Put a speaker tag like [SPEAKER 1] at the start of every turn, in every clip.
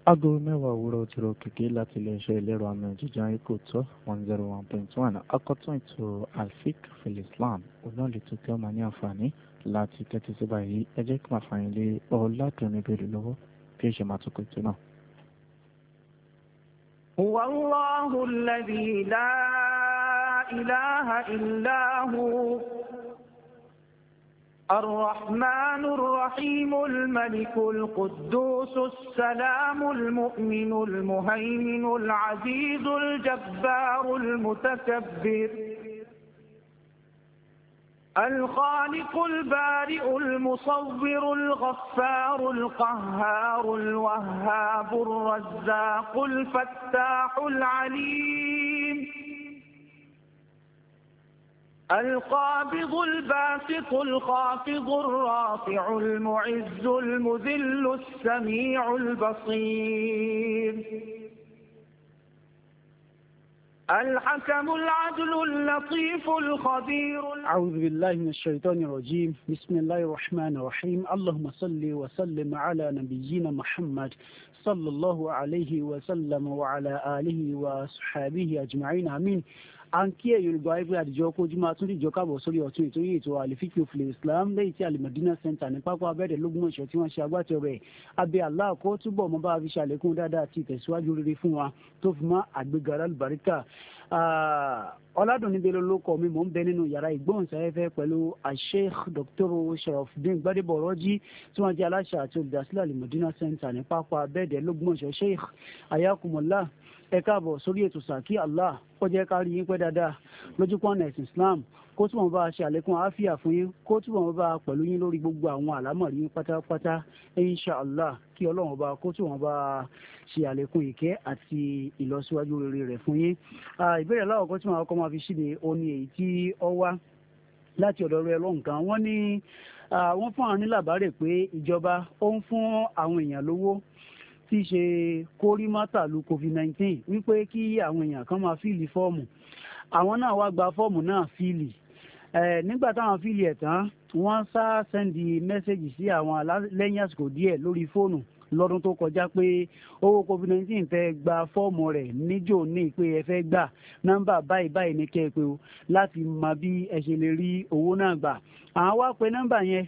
[SPEAKER 1] aago mẹ́wàá òwúrọ̀ ti rọ kìkì láti iléeṣẹ́ ìlérò àmì òjìjà ikú tó 101.1 akọ́tún ètò alfik fil islam olóòlìtò tí ó máa ní àǹfààní láti tẹ́tí sí báyìí ẹ jẹ́ kí máa fààyàn lé ọ̀làdùn ìbéèrè lọ́wọ́ bí ó ṣe máa tukọ̀ ètò náà.
[SPEAKER 2] هو الله الذي لا إله إلا هو الرحمن الرحيم الملك القدوس السلام المؤمن المهيمن العزيز الجبار المتكبر الخالق البارئ المصور الغفار القهار الوهاب الرزاق الفتاح العليم القابض الباسط الخافض الرافع المعز المذل السميع البصير الحكم العدل اللطيف الخبير.
[SPEAKER 3] أعوذ بالله من الشيطان الرجيم. بسم الله الرحمن الرحيم. اللهم صل وسلم على نبينا محمد صلى الله عليه وسلم وعلى آله وصحبه أجمعين آمين. à ń kí ẹ̀yin olùgbọ́ ẹgbẹ́ àdìjọ kojúmọ́ àtúndìjọ káàbọ̀ sórí ọ̀tún ètò yìí ètò àlìfíkì òfìlẹ̀ islam lẹ́yìn tí alimọ̀dínà center ní pápá abẹ́rẹ́ lógúnmọ̀ṣọ́ tí wọ́n ṣe agbátẹrù rẹ̀ abẹ́ Allah kó túbọ̀ mọ́ bá a fi ṣàlékún dáadáa àti ìtẹ̀síwájú rere fún wa tó fi mọ́ àgbéga alálùbáríkà. ọ̀làdùnní ló kọ́ mi mò ń bẹ nínú yàrá ìgbóhùnsáfẹ́fẹ́ pẹ̀lú Sheikh Dr. Sharafdeen Gbadebo Ọ̀rọ̀jí tí wọ́n jẹ́ aláṣẹ àti olùdásílẹ̀ alimọ̀dínà center ní pápá abẹ́rẹ́ lógúnmọ̀ṣọ́. Sheikh ayakumullah ẹ káàbọ̀ sórí ètò sàkí Allah kó jẹ́ ká rí yín pẹ́ dáadáa lójú pọ́nà ẹ̀sìn Islam kó túbọ̀ bá a ṣe àlékún àáfíà fún yín kó túbọ̀ bá a pẹ̀lú yín lórí gbogbo àwọn àlámọ̀rí yín pátápátá inshallah kí ọlọ́run bá kó túbọ̀ bá a ṣe àlékún ìkẹ́ àti ìlọsíwájú rere rẹ̀ fún yín. ìbéèrè aláwọ̀kọ́ tí màá kọ́ máa fi ṣíde òní èyí tí ó wá láti ọ̀dọ̀ rẹ̀ lọ́nkàn wọ́n ní wọ́n fún àwọn nílàbárè pé ìjọba ó ń fún àwọn èèyàn lówó tí í ṣe kórìmátàlú covid-19 wípé kí àwọn èèyàn kan máa fíìlì fọ́ọ̀mù àwọn náà wá gba fọ́ọ̀mù náà fíìlì nígbà táwọn fíìlì ẹ̀ tán wọ́n sá sẹ́ndì mẹ́sẹ̀gì sí àwọn lẹ́yìn àsìkò díẹ̀ lórí fóònù lọ́dún tó kọjá pé owó covid-19 fẹ́ gba fọ́ọ̀mù rẹ̀ níjò ní pé ẹ fẹ́ gbà nọ́mbà báyìí báyìí ní kẹ́ẹ̀pẹ́ o láti mọ bí ẹ ṣe lè rí owó náà gbà àwọn wá pé nọ́mbà yẹn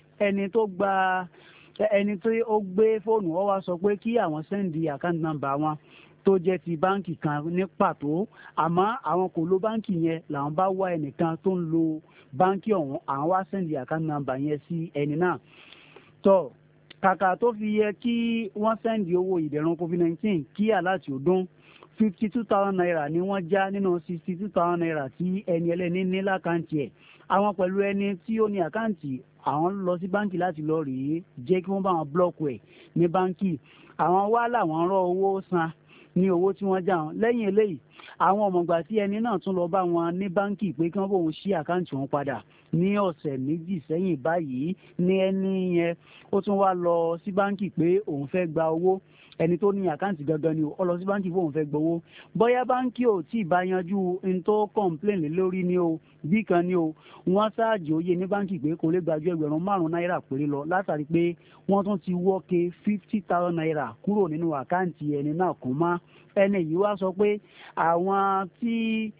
[SPEAKER 3] ẹni tó ó gbé fóònù ó wá sọ pé kí àwọn sẹ́ndì àkáǹtì nọ́mbà wọn tó jẹ́ ti báǹkì kan ní pàtó àmọ́ àwọn kò lo báǹkì yẹn làwọn bá wá ẹnìkan tó ń lo báǹkì ọ̀hún àwọn wá sẹ́ndì àkáǹtì nọ́mbà yẹn sí ẹni náà tó kàkà tó fi yẹ kí wọ́n sẹ́ndì owó ìdẹ̀rùn covid-19 kí aláàtì ọdún 52,000 naira ni wọ́n já nínú 62,000 naira tí ẹni ẹlẹ́ni ní lákàntì ẹ̀ àwọn pẹ̀lú ẹni tí ó ní àkáǹtì àwọn lọ sí báǹkì láti lọ rèé jẹ́ kí wọ́n bá wọn blọ́ọ̀kù ẹ̀ ní báǹkì àwọn wá làwọn rọ owó san ní owó tí wọ́n já wọn lẹ́yìn eléyìí àwọn ọmọọgbà tí ẹni náà tún lọ bá wọn ní báǹkì pé kí wọ́n bóun ṣí àkáǹtì wọn padà ní ọ̀sẹ̀ méjì sẹ́yìn báyìí ní ẹni yẹn ó tún wá lọ sí báǹkì pé òun fẹ́ gba owó ẹni tó ní àkáǹtì gangan ni ó lọ sí báǹkì fóun fẹ́ gbowó bóyá báǹkì ò tí ì bá yanjú n tó kọ̀ǹplẹ̀n lé lórí ni o bí kan ni o wọ́n ṣáàjì òye ní báǹkì pé kò lè gbajú ẹgbẹ̀rún 5 náírà péré lọ látàrí pé wọ́n tún ti wọ́ọ̀kẹ́ 50,000 naira kúrò nínú àkáǹtì ẹni náà kò má ẹni yìí wá sọ pé àwọn tí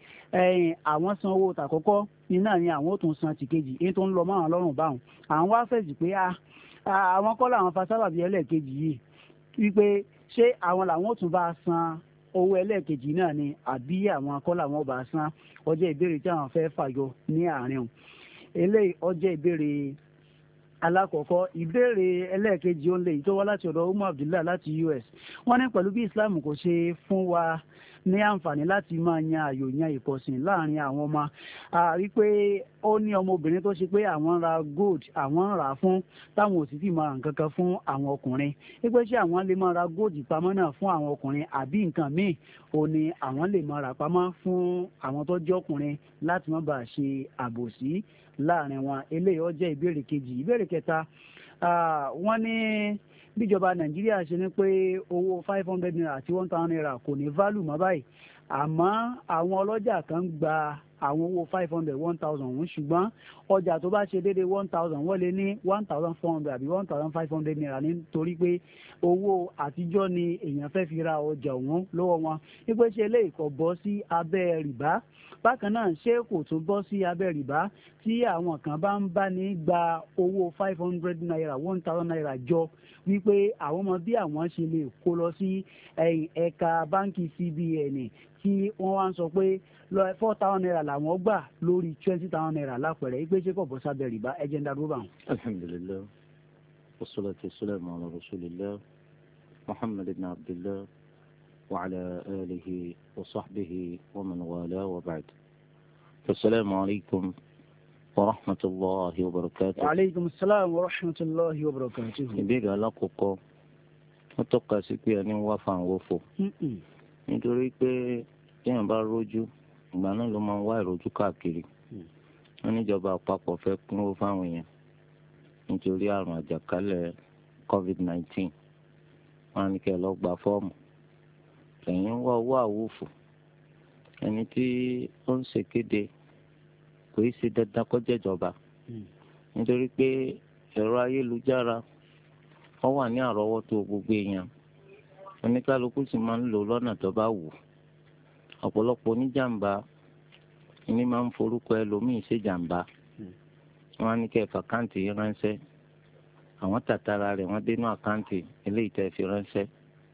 [SPEAKER 3] àwọn san owó tàkọ́kọ́ iná ni àwọn ò tún san tìkejì èyí tó ń lọ mọ́ àwọn lọ́rùn báwọn àwọn wá fèsì pé àwọn kọ́ làwọn fa sábàbí ẹlẹ́ẹ̀kejì yìí wípé ṣé àwọn làwọn ò tún bá san owó ẹlẹ́ẹ̀kejì náà ni àbí àwọn kọ́ làwọn ò bá san ọjọ́ ìbéèrè tí àwọn fẹ́ fàyọ ní àárín o eléyìí ọjọ́ ìbéèrè alákọ̀ọ́kọ́ ìbéèrè ẹlẹ́ẹ̀kejì ó ń lè tó wá láti ọ̀dọ̀ Umar Abdullah láti US wọ́n ní pẹ̀lú bí Islam kò ṣe fún wa ní àǹfààní láti máa yan àyò yan ìkọ̀sìn láàrin àwọn ọmọ àrí pé ó ní ọmọbìnrin tó ṣe pé àwọn ra gold àwọn rà fún táwọn ò sì fi máa nǹkan kan fún àwọn ọkùnrin wípé ṣé àwọn lè máa ra gold pamọ́ náà fún àwọn ọkùnrin àbí nǹkan míì ò ní àwọn lè máa rà pamọ́ fún àwọn tó jẹ́ ọkùnrin láti má bàa ṣe àbòsí láàrin wọn eléyìí ó jẹ́ ìbéèrè kejì ìbéèrè kẹta wọ́n ní bíjọba Nàìjíríà ṣe ní pé owó 500 naira àti 1,000 naira kò ní válù mọ́ báyìí àmọ́ àwọn ọlọ́jà kan gba àwọn owó 500 1000 òun ṣùgbọ́n ọjà tó bá ṣe déédéé 1000 wọ́n lè ní 1400 àbí 1500 naira nítorí pé owó àtijọ́ ni èèyàn fẹ́ fi ra ọjà òun lọ́wọ́ wọn wípé ṣe eléyìí kò bọ́ sí abẹ́ rìbá bákan náà ṣé kò tún bọ́ sí abẹ́ rìbá tí àwọn kan bá ń bá ní gba owó 500 naira 1000 naira jọ wípé àwọn ọmọ bí àwọn ṣe lè kó lọ sí ẹ̀ka báńkì CBN tí wọ́n wá ń sọ pé 4,000 naira làwọn gbà lórí 20,000 naira lápẹ̀rẹ̀ wípé ṣé kò bọ́ sábẹ́ rìbá ẹ̀jẹ̀ ń darúgbó bá wọn.
[SPEAKER 1] alhamdulillah wassalatu wassalamu ala rasulillah muhammad ibn abdullah wa ala alihi wa sahbihi wa man wala wa ba'd. assalamu alaikum wa rahmatullahi wa barakatuh.
[SPEAKER 3] wa alaikum assalam wa rahmatullahi wa barakatuh.
[SPEAKER 1] ìbéèrè alákọ̀ọ́kọ́ wọ́n tọ́ka sí pé ẹni wá fáwọn wọ́fọ̀ nítorí pé téèyàn bá rójú ìgbà náà ló máa ń wá ìrójú káàkiri wọn níjọba àpapọ̀ fẹ́ pínwó fáwọn èèyàn nítorí àrùn àjàkálẹ̀ COVID-19 wọn á ní kẹ́ ẹ lọ gba fọ́ọ̀mù ẹ̀yin ń wá owó àwòfò ẹni tí ó ń ṣèkéde kò í ṣe dandan kó jẹ́jọba nítorí pé ẹ̀rọ ayélujára wọ́n wà ní àrọ́wọ́tó gbogbo èèyàn oníkálukú sì máa ń lò lọ́nà tó bá wù ọ̀pọ̀lọpọ̀ oníjàmbá ní máa ń forúkọ ẹlòmíì ṣèjàmbá wọn á ní kẹ́ ẹ fàkáǹtì yìí ránṣẹ́ àwọn tàtàrà rẹ̀ wọ́n dénú àkáǹtì eléyìí tẹ́ fi ránṣẹ́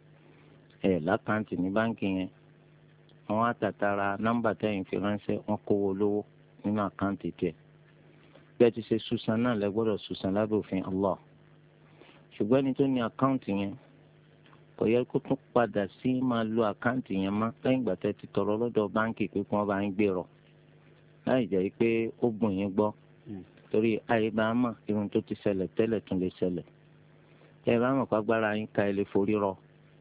[SPEAKER 1] ẹ̀ lákáǹtì ní báǹkì yẹn àwọn àtàtàrà nọ́mbà tẹ́yìn fi ránṣẹ́ wọ́n kówó lówó nínú àkáǹtì tiẹ̀ bẹ́ẹ̀ ti ṣe ṣùṣàn náà lẹ gbọ́dọ̀ ṣùṣàn lábẹ́ òfin Allah ṣùgbọ́n ẹni tó ní àkáǹtì yẹn kò yẹ kó tún padà sí máa lo àkáǹtì yẹn mọ́ lẹ́yìn ìgbà tẹ́ ti tọrọ lọ́dọ̀ báǹkì pé kí wọ́n bá ń gbèrò láì jẹ́ pé ó gùn yín gbọ́ torí ayé bá a mọ̀ irun tó ti ṣẹlẹ̀ tẹ́lẹ̀ tún lè ṣẹlẹ̀ ẹ bá mọ̀ pàgbára yín ka ẹ lè forí rọ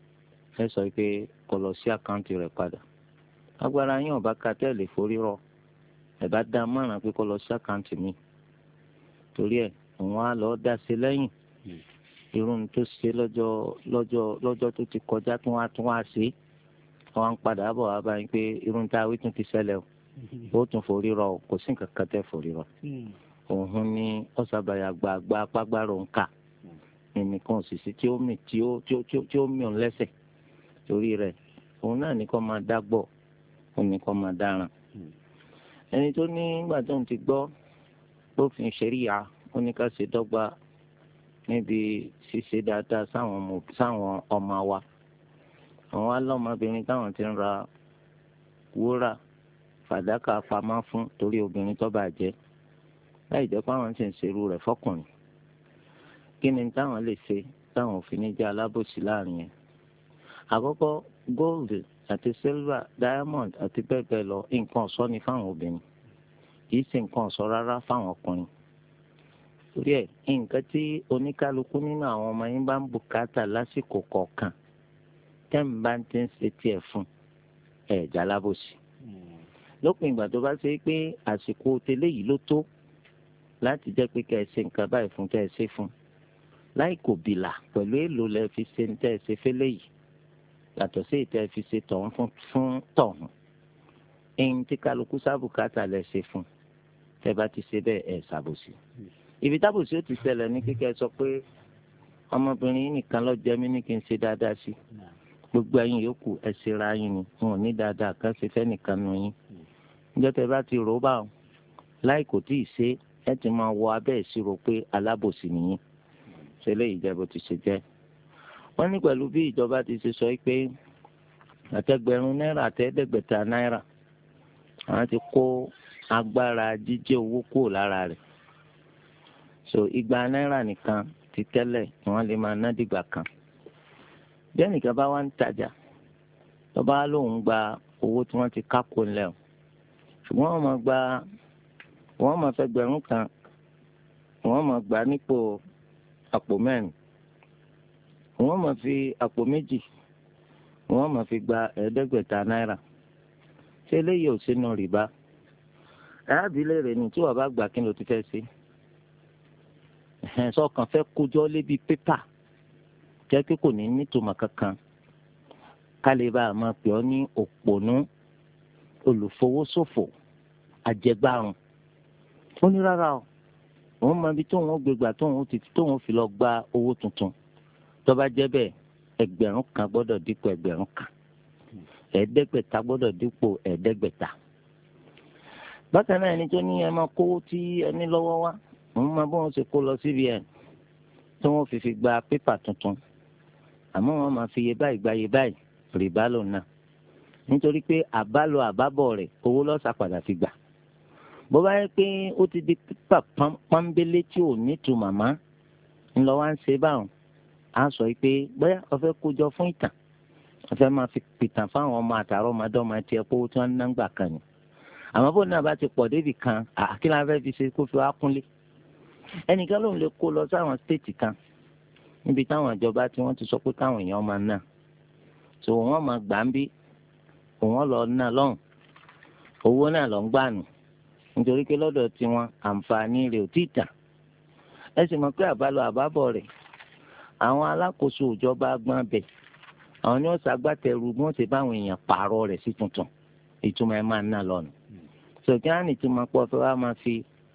[SPEAKER 1] ẹ sọ pé kó lọ sí àkáǹtì rẹ̀ padà agbára yín ò bá ka tẹ́ lè forí rọ ẹ bá dá mọ̀ràn pé kó lọ sí àkáǹtì mi torí ẹ òun á lọ dá sí lẹ́yìn irun tó ṣe lọ́jọ́ tó ti kọjá tún wá ṣe wọn padà bọ̀ wá báyìí pé irun tá a wí tún ti ṣẹlẹ̀ o ó tún forí rọ kò sí nǹkan kan tẹ́ forí rọ òun ní ọ̀sàbàyà gbàgbà apágbára òun kà ẹnìkan òṣìṣẹ́ tí ó mì tí ó mì òun lẹ́sẹ̀ torí rẹ̀ òun náà ní kó máa dágbọ̀ òun ní kó máa dáràn ẹni tó ní ìgbà tó ń ti gbọ́ lófin ṣẹ̀ríyà ó ní ká ṣe dọ́gba níbi ṣíṣe dáadáa sáwọn ọmọ wa àwọn alọ́mọbìnrin táwọn ti ń ra wúrà fàdákà pamọ́ fún torí obìnrin tó bàjẹ́ láì jẹ́ pé àwọn ti ń ṣerú rẹ̀ fọkùnrin kí ni táwọn lè ṣe táwọn òfin ní jẹ́ alábòsí láàrin yẹn àkọ́kọ́ gold àti silver diamond àti bẹ́ẹ̀ bẹ́ẹ̀ lọ nǹkan ọ̀ṣọ́ ni fáwọn obìnrin kì í ṣe nǹkan ọ̀ṣọ́ rárá fáwọn ọkùnrin torí ẹ̀ nǹkan tí oníkálukú nínú àwọn ọmọ yín bá ń bùkátà lásìkò kọ̀ọ̀kan tẹ́mi bá ti ń ṣe tiẹ̀ fún ẹ̀ jálábòsí lópin ìgbà tó bá ṣe pé àsìkò tẹ́lẹ̀ yìí ló tó láti jẹ́ pé kẹ́ ẹ ṣe nǹkan báyìí fún tẹ́ ẹ ṣe fún láì kò bìlà pẹ̀lú èèlò lẹ fi ṣe ń tẹ́ ẹ ṣe fẹ́lẹ́ yìí yàtọ̀ sí ìtẹ́ ẹ fi ṣe tọ̀hún fún tọ̀hún ẹ̀yin tí kálukú sábùkátà lẹ ṣe fún tẹ́ bá ti ṣe bẹ́ẹ̀ ẹ̀ ṣàbòsí ibi tábòsí ó ti ṣẹlẹ̀ ní kíkẹ́ sọ pé ọmọbìnrin yìí nìkan ló jẹ́ mí ní kí n ṣe dáadáa sí gbogbo ẹ̀yin yòókù ẹ ṣe ra yín ni wọn ò ní dáadáa kan ṣe fẹ́ nìkan nù yín níjọ́ tẹ́ bá ti rò ó bá wọn láì kò tí ì ṣe ẹ ti máa wọ abẹ́ ìṣirò pé alábòsí nìyí ṣe lè jẹ́ bó ti ṣe jẹ́ wọ́n ní pẹ̀lú bí ìjọba ti ṣe sọ pé àtẹgbẹ̀rún náírà àtẹ̀ẹ́dẹ́gbẹ̀ta náírà àwọn ti kó agbára jíjẹ́ owó kúrò lára rẹ̀ so 200 náírà nìkan ti tẹ́lẹ̀ ni wọ́n lè máa ná dìgbà kan bí ẹnìkan bá wá ń tajà tó bá lóun gba owó tí wọ́n ti kákó ńlẹ̀ o ṣùgbọ́n wọ́n máa fẹ́ gbẹ̀rún kan wọ́n máa gbà nípò àpò mẹ́rin wọ́n máa fi àpò méjì wọ́n máa fi gba 500 náírà ṣé eléyìí ò sínú rìbá arábìlẹ̀ rẹ̀ ni tí wọ́n bá gbà kí ló ti fẹ́ ṣe sọkàn fẹ́ kójọ́ lébi pépà jẹ́ pé kò ní nítumọ̀ kankan ká lè bá a máa pè ọ́ ní òpònú olùfowóṣòfò
[SPEAKER 4] àjẹgbárùn ó ní rárá o òun mọ ibi tóun ó gbégbà tóun fi lọ gba owó tuntun tó bá jẹ́ bẹ́ẹ̀ 1000 kan gbọ́dọ̀ dípò 1000 kan 500 gbọ́dọ̀ dípò 500. bákan náà ẹni tó ní ẹ máa kówó tí ẹni lọ́wọ́ wá òun máa bọ́ wọn ṣe kó lọ CBN tí wọ́n fi gba pépà tuntun àmọ́ wọ́n máa fi iye báyìí gba iye báyìí rìbá lò náà nítorí pé àbálò àbábọ̀ rẹ̀ owó lọ́sà padà fi gbà. bó bá yẹ pé ó ti di pépà pọ́nbélé tí ò ní tu màmá ńlọ wá ń ṣe báwọn á sọ pé bóyá ó fẹ́ kójọ fún ìtàn ó fẹ́ máa fi pìtàn fáwọn ọmọ àtàrọ̀ ọmọdọ́mọ àti ẹ̀kọ́ owó tí wọ́n ń ná gbà kan ni. àmọ́ bó náà bá ti pọ̀ débì kan àkílà fẹ́ fi ṣe kó fi wá kúnlé. ẹnìkan ló ń lè kó lọ sáwọn stéètì kan níbi táwọn ìjọba tí wọ́n ti sọ pé káwọn èèyàn máa ná tó wọ́n máa gbà ń bí òun lọ ná lọ́hùn owó náà lọ ń gbà nù nítorí pé lọ́dọ̀ tiwọn àǹfààní rẹ̀ ò tí ì tàn. ẹ sì mọ̀ pé àbálọ àbábọ̀ rẹ̀ àwọn alákòóso ìjọba agbọ́n bẹ̀ àwọn ni wọ́n ṣàgbàtẹ̀rù bí wọ́n ti báwọn èèyàn pààrọ̀ rẹ̀ sí tuntun ìtumọ̀ ẹ̀ máa ná lọ́nà. sọ̀kíánì tí mo pọ̀ fẹ́ wá máa fi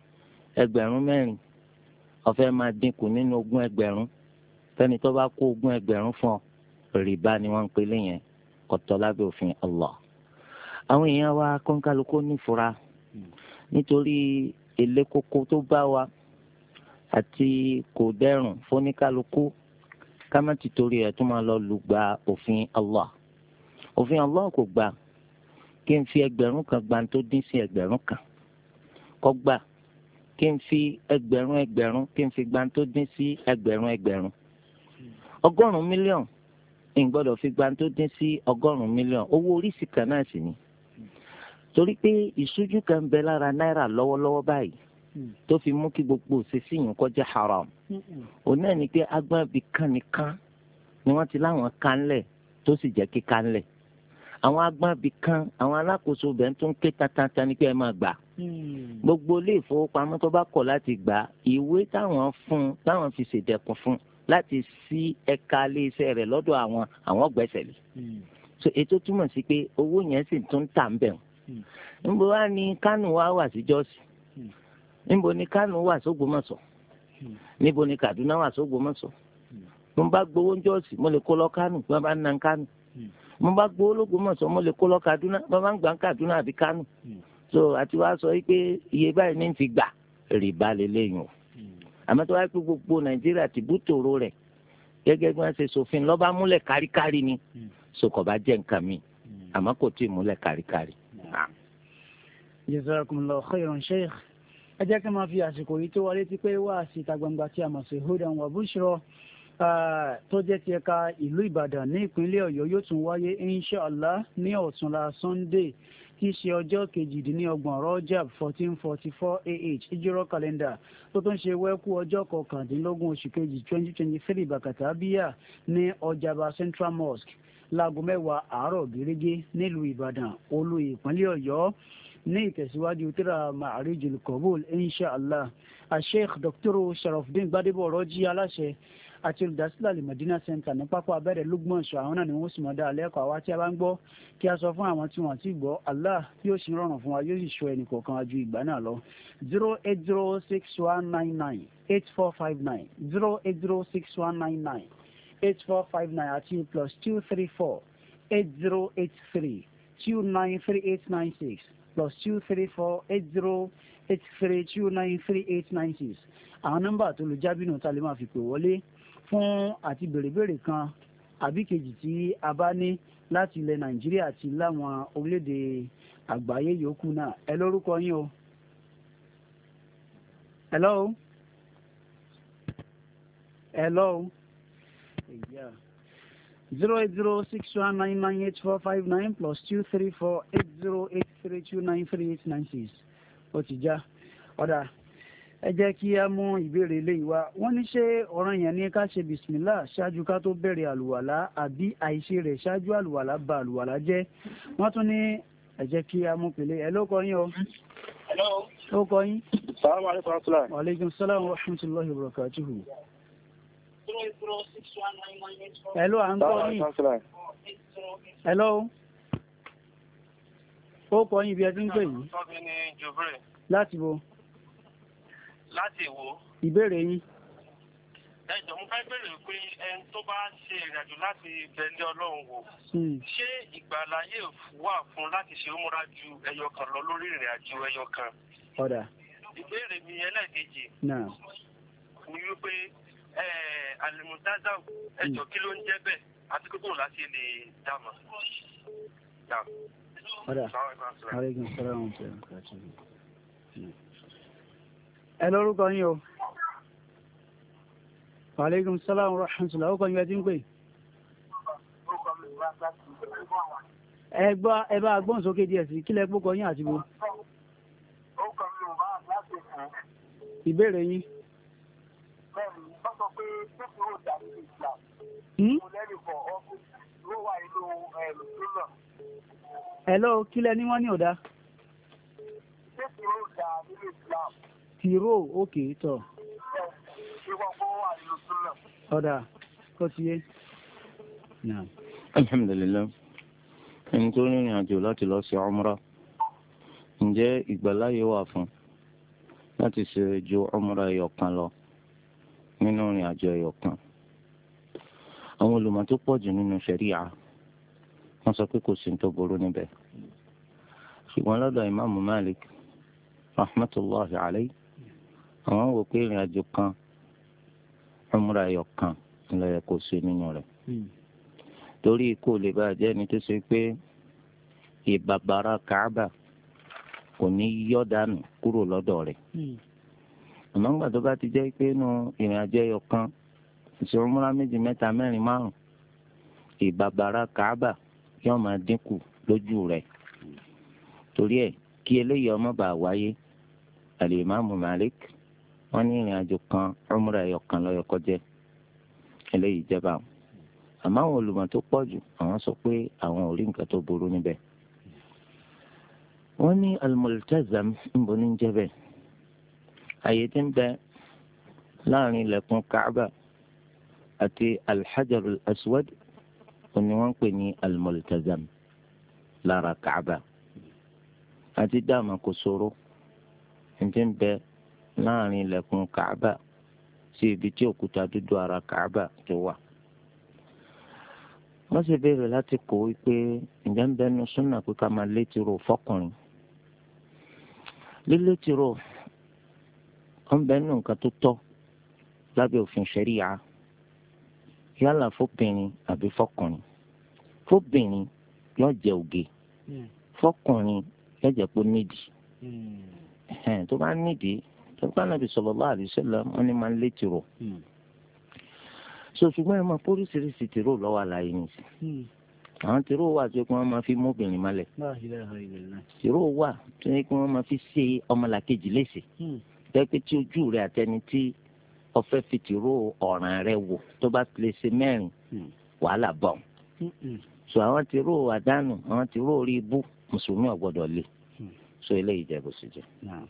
[SPEAKER 4] 4,000 ọ̀fẹ́ máa dínkù nínú 20,000 fẹ́ni tó bá kó 20,000 fún ọ rìbá ni wọ́n ń pè léyìn ọ̀tọ̀ lábẹ́ òfin Allah. àwọn èèyàn wa kọ́ńkálukú nífura nítorí èlé kókó tó bá wa àti kò dẹrùn fóníkálukú ká má ti torí ẹ̀ tó máa lọ lùgbà òfin Allah. òfin Allah kò gbà kí n fi 1000 kan gba tó dín sí 1000 kan kò gbà kí n fi 1000 kí n fi gba tó dín sí 1000. 100 mílíọ̀nù ń gbọ́dọ̀ fi gba tó dín sí 100 mílíọ̀nù owó oríṣìí kan náà sì ni. torí pé ìṣújú kan bẹ lára náírà lọ́wọ́lọ́wọ́ báyìí tó fi mú kí gbogbo òṣèṣì yìí kọjá haram. òun náà ni pé agbábí kan nìkan ni wọ́n ti láwọn kanlẹ̀ tó sì jẹ́ kí kanlẹ̀. àwọn agbábí kan àwọn alákòóso bẹ̀ ń tún ké tatata ní pé ẹ máa gbà. gbogbo ilé ìfowópamọ́ tó bá kọ̀ láti gbà ìwé táwọn fi ṣèdẹ̀kùn fún láti sí ẹ̀ka iléeṣẹ́ rẹ̀ lọ́dọ̀ àwọn gbẹ́sẹ̀ lé. so ètò túmọ̀ sí pé owó yẹn sì tún tà ń bẹ̀ wọ́n. níbo wá ní Kánò wà sí Jọ́ọ̀sì níbo ni Kánò wà s'Ógbómọ̀ṣọ́ níbo ni Kaduna wà s'Ógbómọ̀ṣọ́. mo bá gbowó Jọ́ọ̀sì mo lè kó lọ Kánò bí wọ́n bá ń na Kánò. mo bá gbowó l'Ógbómọ̀ṣọ́ mo lè kó lọ Kaduna bí wọ́n bá ń gbà ń Kaduna àbí Kánò. so àti wá sọ pé iye báyìí ní ti gbà rìbá lélẹ́yìn o. àmọ́ tó wáyé pé gbogbo Nàìjíríà ti bú tòró rẹ̀ gẹ́gẹ́ bí wọ́n ṣe ṣòfin lọ́ba múlẹ̀ káríkárí ni sokò bá jẹ́ nǹkan mi àmọ́ kò tí ì múlẹ̀ káríkárí.
[SPEAKER 3] Jazakumullahu khairan Sheikh. ẹ jẹ́ kí n máa fi àsìkò yìí tó wọlé tí pé wá sí ìta gbangba tí a mọ̀ sí Hudan wa Bushra tó jẹ́ ti ẹ̀ka ìlú Ìbàdàn ní ìpínlẹ̀ Ọ̀yọ́ yóò tún wáyé inshallah ní ọ̀túnla Sunday tí í ṣe ọjọ́ 28 Rajab 1444 AH ìjírọ̀ kàlẹ́ndà tó tún ṣe wẹ́kú ọjọ́ 19 oṣù kejì 2023 bàkàtà bíyà ní Ọjà'ba Central Mosque láago 10 àárọ̀ gẹ́gẹ́ nílùú Ìbàdàn olú ìpínlẹ̀ Ọ̀yọ́ ní ìtẹ̀síwájú tíra Ma'arijul Qabul inshallah Sheikh Dr. Sharafdin Gbadebo Rọ́jí aláṣẹ àti olùdásílẹ̀ Al-Madina Center ní pápá abẹ́rẹ́ Lugmọ̀ṣọ́ àwọn náà ni wọ́n sì mọ̀ dá alẹ́ ẹ̀kọ́ àwa tí a bá ń gbọ́ kí a sọ fún àwọn tí wọ́n ti gbọ́ Allah yóò sì rọrùn fún wa yóò sì ṣọ́ ẹnì kọ̀ọ̀kan ju ìgbà náà lọ. 08061998459 08061998459 àti +234 8083293896 +234 8083293896 àwọn nọ́mbà tó lè jábínú tá a lè máa fi pè wọlé fún àti bèrèbèrè kan àbí kejì tí a bá ní láti ilẹ̀ Nàìjíríà àti láwọn orílẹ̀-èdè àgbáyé yòókù náà. ẹ lórúkọ yín o. hello. 08061998459 +234 8083293896 ó ti já ọ̀dà. ẹ jẹ́ kí a mú ìbéèrè ilé ìwà wọ́n ní ṣé ọ̀ranyàn ní ká ṣe bisimilá ṣáájú ká tó bẹ̀rẹ̀ àlùwàlá àbí àìṣe rẹ̀ ṣáájú àlùwàlá ba àlùwàlá jẹ́ wọ́n tún ní ẹ jẹ́ kí a mú pèlè ẹ ló kọ yín o. ó kọ yín.
[SPEAKER 5] Assalamu alaikum warahmatullahi.
[SPEAKER 3] Wa alaikum salam wa rahmatullahi wa barakatuhu. hello à ń gbọ́ yín. hello. ó kọ yín ibi ẹ ti ń pè yìí.
[SPEAKER 5] Tọ́bi ní Jubril.
[SPEAKER 3] Láti wo?
[SPEAKER 5] Láti Ìwó.
[SPEAKER 3] Ìbéèrè yín.
[SPEAKER 5] Ẹ jọ̀ọ́ mo fẹ́ béèrè pé ẹni tó bá ṣe ìrìnàjò láti bẹ̀lẹ́ Ọlọ́run wò. Ṣé ìgbàláyè wà fún láti ṣe umura ju ẹyọ kan lọ lórí ìrìnàjò ẹyọ kan?
[SPEAKER 3] Ọ̀dà.
[SPEAKER 5] Ìbéèrè mi ẹlẹ́ẹ̀kejì.
[SPEAKER 3] Náà.
[SPEAKER 5] Ni wípé alimutaza ẹjọ́ kí ló ń jẹ́ bẹ́ẹ̀ àti kókó láti lè dámọ̀.
[SPEAKER 3] Ọ̀dà. Ẹ lórúkọ yín o. Aleykum salaam wa rahmatullahi ó kọ́ yín ẹ ti ń pè. Ẹ bá gbọ́n sókè díẹ̀ sí kílẹ̀ púpọ̀ yín àti bo. Ìbéèrè yín. Hello, kílẹ̀ ní wọ́n ní ọ̀dá? Tìró, ókè tọ̀. Ọ̀dà, kọ́ ti yé.
[SPEAKER 4] Alhamdulillah. Ẹni tó rìnrìn àjò láti lọ sí umrah. Ǹjẹ́ ìgbàláyè wà fún láti ṣe ju umrah ẹyọ kan lọ nínú ìrìn àjò ẹyọ kan? Àwọn olùmọ̀ tó pọ̀ jù nínú ṣẹ̀ríà wọ́n sọ pé kò sí ní tó burú níbẹ̀. Ṣùgbọ́n lọ́dọ̀ ìmáàmù Malik rahmatullahi alayhi, àwọn wò pé ìrìn àjò kan umrah ẹyọ kan ló yẹ kó ṣe nínú rẹ̀. Torí kò lè bá jẹ́ ẹni tó ṣe pé ìbàbàrà Káàbà kò ní yọ́ dànù kúrò lọ́dọ̀ rẹ̀. Àmọ́ ńgbà tó bá ti jẹ́ pé inú ìrìn àjò ẹyọ kan ìṣe umrah méjì mẹ́ta mẹ́rin márùn, ìbàbàrà Káàbà yóò máa dínkù lójú rẹ̀. Torí ẹ̀ kí eléyìí ọmọ bá wáyé, Al-Imam Malik wọ́n ní ìrìn àjò kan umrah ẹyọ kan ló yẹ kó jẹ́. Eléyìí jẹ́ báwọn. Àmọ́ àwọn olùmọ̀ tó pọ̀ jù àwọn sọ pé àwọn ò rí nǹkan tó burú níbẹ̀. Wọ́n ní al-multazam ń bo ní jẹ́ bẹ́ẹ̀. Àyè tí ń bẹ láàrin ilẹ̀kùn Káàbà àti al-Hajar al-Aswad òní wọ́n ń pè ní al-multazam lára Káàbà. Àti dáàmà kò ṣòro ní tí ń bẹ láàrin ilẹ̀kùn Káàbà sí ibi tí òkúta dúdú ara Káàbà tó wà. Wọ́n sì béèrè láti kó wípé ǹjẹ́ ń bẹnu súnà pé ká máa létírò fọkùnrin. Lílétírò ó ń bẹnu nǹkan tó tọ́ lábẹ́ òfin ṣẹ̀ríà yálà fóbìnrin àbí fọkùnrin. Fóbìnrin yóò jẹ ògè, fọkùnrin yóò jẹ pé nídìí. Tó bá nídìí tó bá Nàbí sallallahu alaihi wasallam wọ́n ní máa ń létírò. Ṣùgbọ́n ẹ máa póríṣiríṣi tìró lọ́wọ́ àlàyé nìyí. Àwọn tìró wà tó yẹ kí wọ́n máa fi móbìnrin mọ́lẹ̀. Tìró wà tó yẹ kí wọ́n máa fi ṣe ọmọlàkejì léṣe. Pẹ́pẹ́ tí ojú rẹ̀ àtẹni tí ọfẹ́ fi tìró ọ̀ràn rẹ̀ wò tó bá lè ṣe mẹ́rin wàhálà bọ̀. Àwọn tìró àdánù, àwọn tìró orí ibú mùsùlùmí ò gbọ́dọ̀ lé. Eléyìí jẹ́ bó ṣe jẹ́.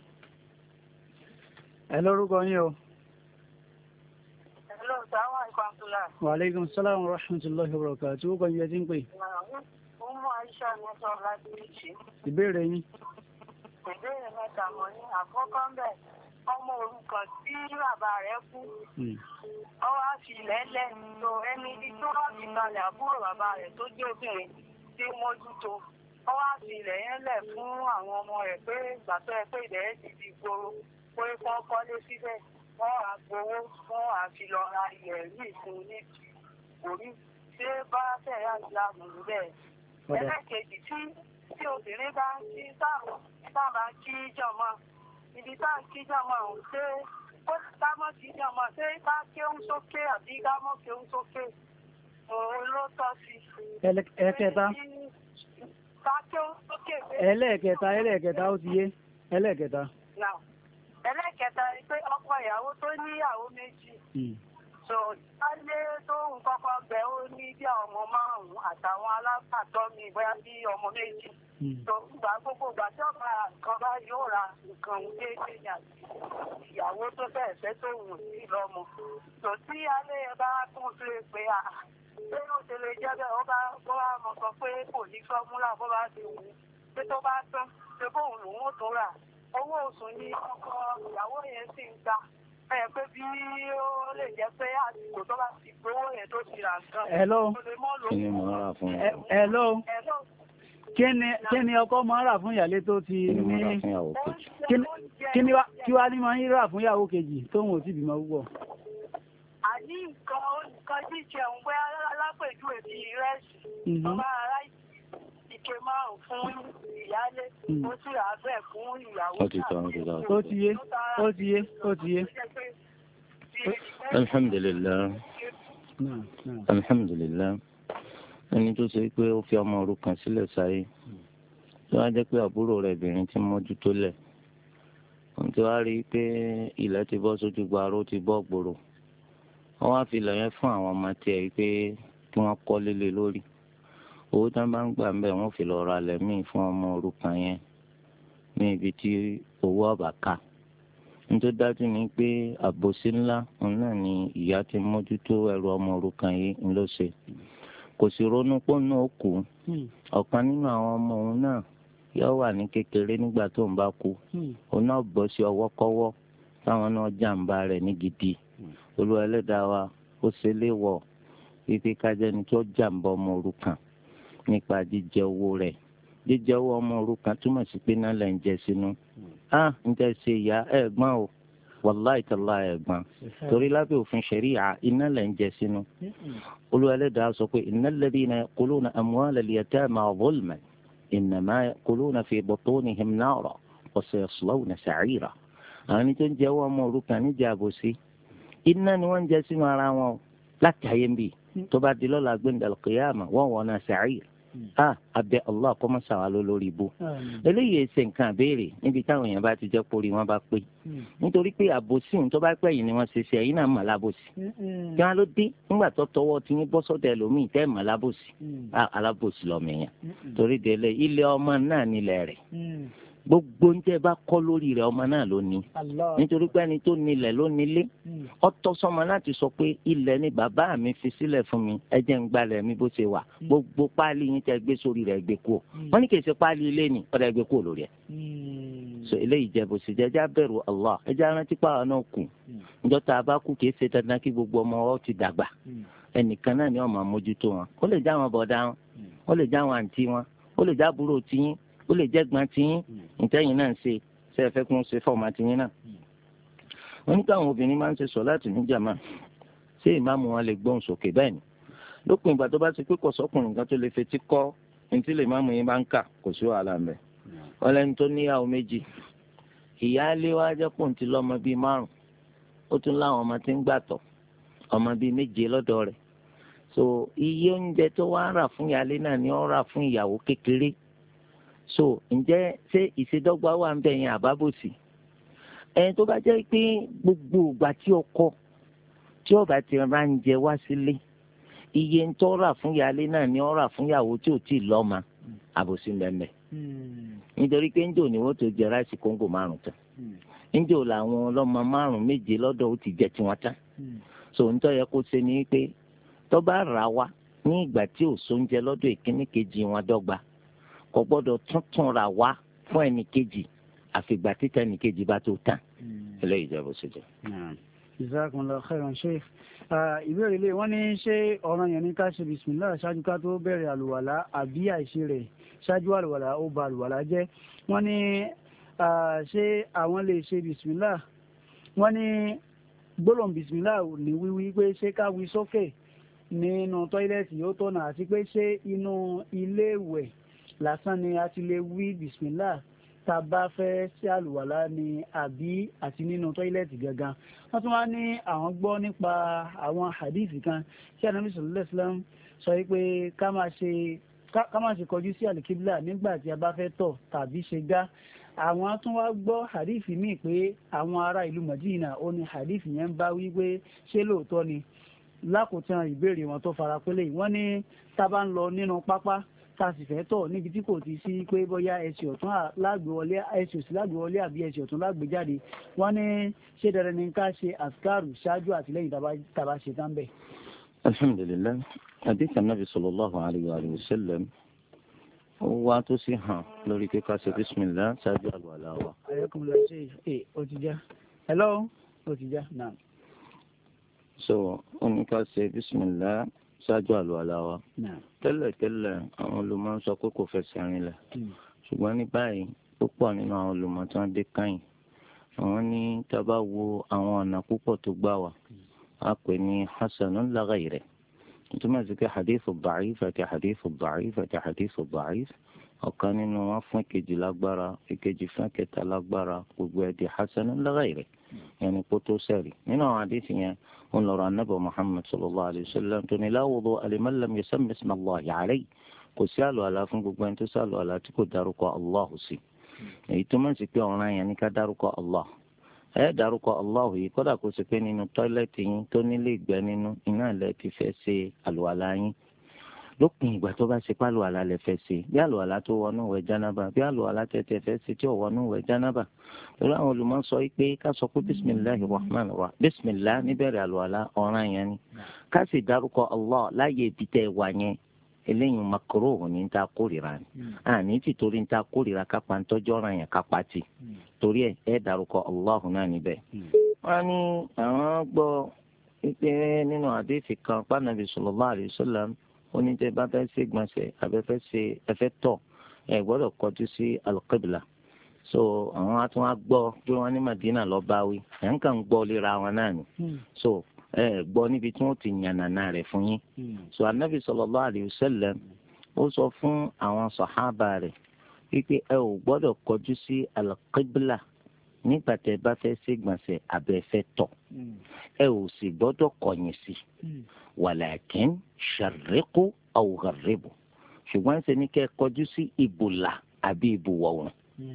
[SPEAKER 3] Ẹ lórúkọ yín o. Wa alaikum salaam wa rahmatullahi wa barakatuh. Ó kọ́ yẹ tí ń pè.
[SPEAKER 6] Ọmọ Aisha ní sọ láti ṣe.
[SPEAKER 3] Ìbéèrè yín.
[SPEAKER 6] Ìbéèrè mẹ́ta mọ̀ ní àkọ́kọ́ ń bẹ̀. Ọmọ òrukàn tí bàbá rẹ̀ kú. Ó wá fi lẹ́lẹ̀ tó ẹni tó wá fi kalẹ̀ àbúrò bàbá rẹ̀ tó jẹ́ obìnrin tí mójútó. Ó wá fi ilẹ̀ yẹn lẹ̀ fún àwọn ọmọ rẹ̀ pé gbàtọ́ ẹ pé ilẹ̀ yẹn ti di gbòòrò pé kọ́ kọ́lé síbẹ̀. Wọ́n á gbowó fún àfilọ́ ra ilẹ̀ ní ìfún ní orí tí ó bá tẹ̀lé àìsílámù bẹ́ẹ̀. Ẹlẹ́kejì tí obìnrin bá ń kí sábà kí jọmọ ibi tá à ń kí jọmọ ọ̀hún ṣé ó ká mọ́ kí jọmọ ṣé ká kéhùn sókè àbí ká mọ́ kéhùn sókè òun ló tọ́ sí.
[SPEAKER 3] Ẹlẹ́kẹta.
[SPEAKER 6] Ká kéhùn sókè.
[SPEAKER 3] Ẹlẹ́kẹta ó ti yé. Ẹlẹ́kẹta.
[SPEAKER 6] Ẹlẹ́kẹta ni pé ọkọ ìyàwó tó níyàwó méjì. Alé tó ń kọ́kọ́ bẹ̀ ó ní bí ọmọ márùn-ún àtàwọn alágbàtọ́ mi bóyá bí ọmọ méjì. Gbà gbogbo ìgbà tí ọba nǹkan bá yóò ra nǹkan déédéé ní àti ìyàwó tó bẹ̀rẹ̀ fẹ́ tó wù sí lọ́mọ. Tí alé ẹ bá tún fi pé pé ó ṣe lè jẹ́ bẹ́ẹ̀ ó bá mọ̀ sọ pé kò ní fọ́múlà bó bá ti wù pé tó bá tán ṣe bóun lòun ò tó rà owó oṣù ni ọkọ ìyàwó yẹn sì ń gbà ẹ pé bí ó lè jẹ́ pé àsìkò tó bá ti gbowó yẹn tó ti rà nǹkan.
[SPEAKER 3] Hello.
[SPEAKER 4] kí ni mo rà fún
[SPEAKER 3] yàwó. Hello. Kí ni ọkọ máa ń rà fún ìyálé tó ti ní kí wá ní máa ń rà fún ìyàwó kejì tóun ò sì bímọ púpọ̀.
[SPEAKER 6] Àní nǹkan jíjẹ òun pé alápèjú èdè ìrẹsì ọba ará ike márùn fún ìyálé ó sì rà bẹ́ẹ̀ fún ìyàwó.
[SPEAKER 3] Ó ti yé.
[SPEAKER 4] Alhamdulillah ẹni tó ṣe pé ó fi ọmọ òrukàn sílẹ̀ sáyé tó wá jẹ́ pé àbúrò rẹ̀ obìnrin ti mójútó lẹ̀ òun ti wá rí i pé ilẹ̀ ti bọ́ sójú gbàrú ti bọ́ gbòòrò wọ́n wá fi ilẹ̀ yẹn fún àwọn ọmọ tiẹ̀ yìí pé kí wọ́n kọ́ lélẹ̀ lórí owó tí wọ́n bá ń gbà ń bẹ̀ wọ́n fi lọ́ọ́ ra lẹ̀ míì fún ọmọ òrukàn yẹn ní ibi tí owó ọ̀bà ká nítorí dájú ni pé àbòsí ńlá òun náà ni ìyá ti mójútó ẹrù ọmọ òrukàn yìí ń lọ ṣe kò sì ronú pé òun náà kú ọ̀kan nínú àwọn ọmọ òun náà yóò wà ní kékeré nígbà tó ń bá kú òun náà bọ́ sí ọwọ́kọ́wọ́ táwọn náà jàǹbá rẹ̀ ní gidi Olúwa Ẹlẹ́dàá wa ó ṣe léwọ̀ wípé kájẹ́ni tó jàǹbá ọmọ òrukàn nípa jíjẹ owó rẹ̀ jíjẹ owó ọmọ òrukàn túmọ̀ sí pé náà lẹ́ ń jẹ sínú ń jẹ́ ṣe ìyá ẹ̀gbọ́n o wàláì tàlá ẹ̀gbọ́n torí lábẹ́ òfin ṣẹ̀ríà iná lẹ́ ń jẹ sínú Olúwa Ẹlẹ́dàá sọ pé innal ladhina ya'kuluna amwala al-yatama zulman innama ya'kuluna fi butunihim nara wa sayaslawna sa'ira àwọn ẹni tó ń jẹ owó ọmọ òrukàn níjà àbòsí iná ni wọ́n ń jẹ sínú ara wọn láti ayé ń bì tó bá di lọ́la gbẹ̀ndàl qiyama wọ́n wọ́n náà sa'ira abẹ Allah kọ́ mọ́ sàwá lórí ibú eléyìí ṣe nǹkan àbẹ́rẹ́ níbi táwọn èèyàn bá ti jẹ́ pórí wọn bá pé nítorí pé àbòsí tó bá pẹ́ yìí ni wọ́n ṣe ṣe ẹ̀yin náà mọ̀ lábòsí kí wọ́n ló dé nígbà tó tọwọ́ tí yín bọ́ sọ́dọ̀ ẹlòmíì tẹ́ mọ̀ lábòsí alábòsí lọ́mọ èèyàn torí délé ilé ọmọ náà nílẹ̀ rẹ̀ gbogbo ń tẹ́ bá kọ́ lórí rẹ̀ ọmọ náà ló ní nítorí pé ẹni tó nílẹ̀ ló nílé ọ̀tọ̀ sọmọ láti sọ pé ilẹ̀ ni bàbá mi fi sílẹ̀ fún mi ẹ jẹ́ ń gbalẹ̀ mi bó ṣe wà gbogbo páálí yín tẹ́ gbé sórí rẹ̀ gbé kú wọ́n ní kì í ṣe páálí ilé ni ọ̀dà gbé kú lórí ẹ̀ so eléyìí jẹ́ bó ṣe jẹ́ ẹjẹ́ abẹ́rù Allah ẹjẹ́ arántí pààrọ̀ náà kù níjọ́ tá a bá kú kì í ṣe dandan kí gbogbo ọmọ ọ ti dàgbà ẹnìkan náà ni ó máa mójútó wọn ó lè já wọn bọ̀dá wọn ó lè já wọn àǹtí wọn ó lè já àbúrò tiyín ó lè jẹ́ gbọ́n tiyín ìtẹ́yìn náà ń ṣe ṣe é fẹ́ kún ṣe fọ́ọ̀mù tiyín náà. wọ́n ní káwọn obìnrin máa ń ṣe sọ̀láàtì ní jàmá ṣé ìmáàmù wọn lè gbóhùn sókè bẹ́ẹ̀ ni lópin ìgbà tó bá ti pé kọ̀sọ́kùnrin kan tó lè fetí kọ́ ní tí lè máàmù yín bá ń kà kò sí wàhálà ń bẹ̀. wọ́n lẹ́ni tó níyàwó méjì ìyáálé wa jẹ́ pò ń ti lọ́mọ bíi 5 ó tún láwọn ọmọ tí ń gbàtọ̀ ọmọ bíi 7 lọ́dọ̀ rẹ̀ so iye oúnjẹ tó wá rà fún ìyáálé náà ni ó rà fún ìyàwó kékeré so ǹjẹ́ ṣé ìṣèdọ́gba wà ń bẹ̀ yẹn àbábòsí ẹni tó bá jẹ́ pé gbogbo ìgbà tí ọkọ tí ọba ti ra ń jẹ wá sílé iye ń tọ́ rà fún ìyáálé náà ni ó rà fún ìyàwó tí ò tí ì lọ́mọ àbòsí mbẹ́mbẹ́ nítorí pé ńjò ni wọ́n tó jẹ ráìsì kóńgò 5 tán ńjò làwọn ọlọ́mọ 5 7 lọ́dọ̀ ó ti jẹ tiwọn tán so ń tọ́ yẹ kó ṣe ni pé tó bá rà wá ní ìgbà tí ò sóúnjẹ lọ́dọ̀ ìkíní kejì wọn dọ́gba kò gbọ́dọ̀ tuntun ra wá fún ẹnì kejì àfìgbà títẹ ẹnì kejì bá tó tán eléyìí jẹ́ bó ṣe jẹ́.
[SPEAKER 3] Jazakumullahu khairan Sheikh. Ìbéèrè ilé wọ́n ní ṣé ọ̀ràn yẹn ní ká ṣe bismillah ṣáájú ká tó bẹ̀rẹ̀ àlùwàlá àbí àìṣe rẹ̀ ṣáájú àlùwàlá ó ba àlùwàlá jẹ́. wọ́n ní ṣé àwọn lè ṣe bismillah wọ́n ní gbólóhùn bismillah ní wíwí pé ṣé ká wí sókè nínú tọ́ílẹ̀tì yóò tọ̀nà àti pé ṣé inú ilé ìwẹ̀ lásán ni a ti lè wí bismillah tá a bá fẹ́ sí àlùwàlá ni àbí àti nínú tọ́ílẹ̀tì gangan. wọ́n tún wá ní àwọn gbọ́ nípa àwọn hadithi kan tí Ànábì sallallahu alaihi wasallam sọ pé ká má ṣe kọjú sí àlìkíbílà nígbà tí a bá fẹ́ tọ̀ tàbí ṣe gá. àwọn tún wá gbọ́ hadithi míì pé àwọn ará ìlú Madina ó ní hadithi yẹn ń bá wí pé ṣé lóòótọ́ ni. lákòótán ìbéèrè wọn tó fara pélé wọ́n ní tá a bá ń lọ nínú pápá tá a sì fẹ́ tọ̀ níbi tí kò ti sí pé bóyá ẹsẹ̀ ọ̀tún lágbè wọlé ẹsẹ̀ òsì lágbè wọlé àbí ẹsẹ̀ ọ̀tún lágbè jáde wọ́n ní ṣé dandan ni ká ṣe àsìkáàrù ṣáájú àti lẹ́yìn tàbá ṣe tán bẹ́ẹ̀.
[SPEAKER 4] alhamdulilayi hadith anabi sallallahu alayhi wa sallam ó wá tó sì hàn lórí pé ká ṣe bísímìlá ṣáájú àlùwàlá wa.
[SPEAKER 3] ayọkùnrin lọ sí ó ti já hello ó ti já náà.
[SPEAKER 4] so ó ní ká ṣe bísímìlá ṣáájú àlùwàlá wa. tẹ́lẹ̀tẹ́lẹ̀ àwọn olùmọ̀ sọ pé kò fẹsẹ̀ rinlẹ̀ ṣùgbọ́n ní báyìí púpọ̀ nínú àwọn olùmọ̀ tí wọ́n dé káyìn àwọn ní tá a bá wo àwọn ọ̀nà púpọ̀ tó gbà wá a pè ní hasanun la ghayri nítorí àti pé hadithu da'if àti hadithu da'if àti hadithu da'if ọ̀kan nínú wọn fún ìkejì lágbára ìkejì fún ìkẹta lágbára gbogbo ẹ̀ di hasanun la ghayri yẹn kó tó sẹ́rì nínú àwọn hadith yẹn wọn lọ́rọ̀ anábọ̀ Muhammad sallallahu alayhi wa sallam tó ní la wudu'a liman lam yusammi isma Allahi alayhi kò sí àlùwàlá fún gbogbo ẹni tó sàlùwàlá tí kò dárúkọ Allah sí èyí tó máa ń sì pé ọ̀ràn yẹn ní ká dárúkọ Allah ẹ dárúkọ Allah yìí kódà kó sì pé nínú tọ́ílẹ̀tì yín tó nílé ìgbẹ́ nínú iná ilẹ̀ ti fẹ́ ṣe àlùwàlá yín lópin ìgbà tó bá ṣe pé àlùwàlá lẹ fẹ́ ṣe bí àlùwàlá tó wọnú wẹ̀ jánábà bí àlùwàlá tẹ̀tẹ̀ fẹ́ ṣe tí ò wọnú wẹ̀ jánábà lórí àwọn olùmọ̀ sọ pé ká sọ pé bismillahir rahmanir rahim bismillah níbẹ̀rẹ̀ àlùwàlá ọ̀ràn yẹn ni ká sì dárúkọ Allah láyé ibi tẹ́ wà yẹn eléyìí makruh ní ta kórìíra ni àní tí torí ta kórìíra kápá ntọ́jú ọ̀ràn yẹn kápá tì torí ẹ dárúkọ Allahu náà níbẹ̀. wọ́n ní àwọn gbọ́ pé nínú àdéhìí kan pànàbí sallallahu alaihi wasallam oníjẹ bá fẹ́ ṣe gbọ̀nsẹ̀ abẹ́fẹ́ ṣe ẹfẹ́ tọ̀ ẹ gbọ́dọ̀ kọjú sí al-qibla so àwọn àti wọn gbọ́ pé wọ́n ní Madina lọ báwí ẹ̀ ń kàn gbọ́ lera wọn náà ni so gbọ́ níbi tí wọ́n ti yànnàná rẹ̀ fún yín. so anabi sallallahu alayhi wa sallam ó sọ fún àwọn sàhábà rẹ̀ wípé ẹ ò gbọ́dọ̀ kọjú sí al-qibla nígbà tẹ́ bá fẹ́ ṣègbọ̀nsẹ̀ abẹ́fẹ́ tọ̀ ẹ ò sì gbọ́dọ̀ kọ̀yìn sí walakin sharriqu aw gharribu ṣùgbọ́n ṣe ní kẹ́ kọjú sí ìbùlà àbí ìbùwọ̀ oòrùn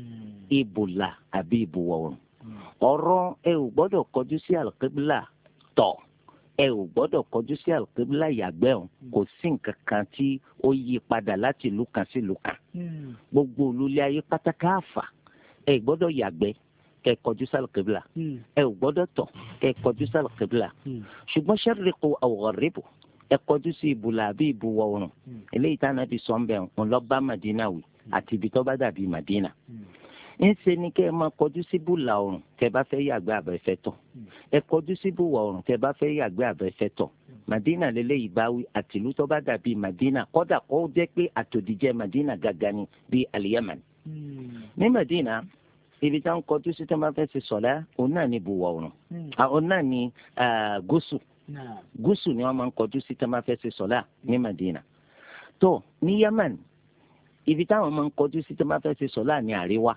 [SPEAKER 4] ìbùlà àbí ìbùwọ̀ oòrùn ọ̀rọ̀ ẹ ò gbọ́dọ̀ kọjú sí al-qibla tọ̀ ẹ ò gbọ́dọ̀ kọjú sí al-qibla yàgbẹ́ ọ̀hún kò sí nǹkan kan tí ó yí padà láti ìlú kan sí ìlú kan gbogbo olólè ayé pátákà àfà ẹ gbọ́dọ̀ yàgbẹ́ kẹ́ kọjú sí al-qibla ẹ ò gbọ́dọ̀ tọ̀ kẹ́ kọjú sí al-qibla ṣùgbọ́n sharriqu aw gharribu ẹ kọjú sí ìbùlà àbí ìbùwọ̀ oòrùn eléyìí tá Ànábì sọ ń bẹ̀ ń lọ bá Madina wì àti ibi tó bá dàbí Madina ńṣe ni kẹ́ ẹ máa kọjú sí bùlà oòrùn tẹ́ bá fẹ́ yàgbẹ́ àbẹ́fẹ́ tọ̀ ẹ kọjú sí bùwọ̀ oòrùn tẹ́ bá fẹ́ yàgbẹ́ àbẹ́fẹ́ tọ̀ Madina lélẹ́yìí báwí àtìlú tó bá dàbí Madina kódà kó jẹ́ pé àtòdìjẹ́ Madina gàgà ni bíi al-Yaman. ní Madina ibi tá ń kọjú sí tó máa fẹ́ ṣe sọ̀lá òun náà ni bùwọ̀ oòrùn òun náà ni gúúsù gúúsù ni wọ́n máa ń kọjú sí tó máa fẹ́ ṣe sọ̀lá ní Madina. tó ní Yaman ibi táwọn máa ń kọjú sí tó máa fẹ́ ṣe sọ̀lá ní àríwá.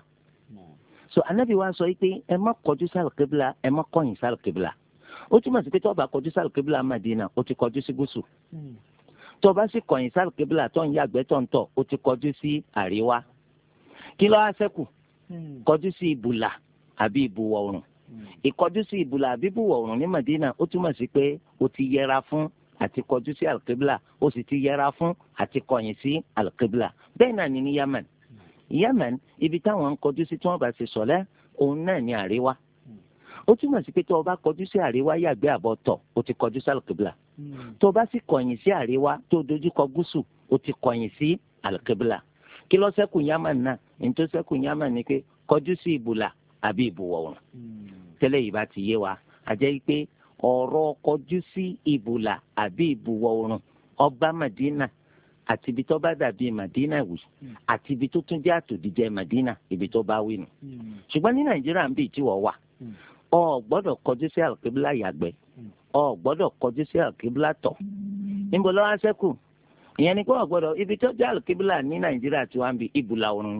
[SPEAKER 4] so anabi wa sọ pé ẹ má kọjú sí al-qibla ẹ má kọ̀yìn sí al-qibla ó túmọ̀ sí pé tó bá kọjú sí al-qibla Madina ó ti kọjú sí gúúsù tó bá sì kọ̀yìn sí al-qibla tó ń yàgbẹ́ tó ń tọ̀ ó ti kọjú sí àríwá kí ló wá ṣẹ́kù kọjú sí ìbùlà àbí ìbùwọ̀ oòrùn ìkọjú sí ìbùlà àbí ìbùwọ̀ oòrùn ní Madina ó túmọ̀ sí pé ó ti yẹra fún àti kọjú sí al-qibla ó sì ti yẹra fún àti kọ̀yìn sí al-qibla bẹ́ẹ̀ náà ni ní Yemen Yemen ibi táwọn ń kọjú sí tí wọ́n bá ṣe sọ̀lẹ́ òun náà ní àríwá ó túmọ̀ sí pé tó o bá kọjú sí àríwá yàgbẹ́ àbọ̀ tọ̀ o ti kọjú sí al-qibla tó o bá sì kọ̀yìn sí àríwá tó o dojú kọ gúúsù o ti kọ̀yìn sí al-qibla kí ló ṣẹ́kù Yemen náà ní tó ṣẹ́kù Yemen ni pé kọjú sí ìbùlà àbí ìbùwọ̀ oòrùn tẹ́lẹ̀ yìí bá ti yé wa àjẹ́ pé ọ̀rọ̀ kọjú sí ìbùlà àbí ìbùwọ̀ oòrùn ọba Madina àti ibi tó bá dàbí Madina wì àti ibi tó tún jẹ́ àtòdìjẹ́ Madina ibi tó bá wí nù. ṣùgbọ́n ní Nàìjíríà ń bì tí wọ́n wà ọ gbọ́dọ̀ kọjú sí al-qibla yàgbẹ́ ọ gbọ́dọ̀ kọjú sí al-qibla tọ̀ níbo ló wá ṣẹ́kù ìyẹn ni pé ọ gbọ́dọ̀ ibi tó jẹ́ al-qibla ní Nàìjíríà tí wọ́n ń bi ìbùlà oòrùn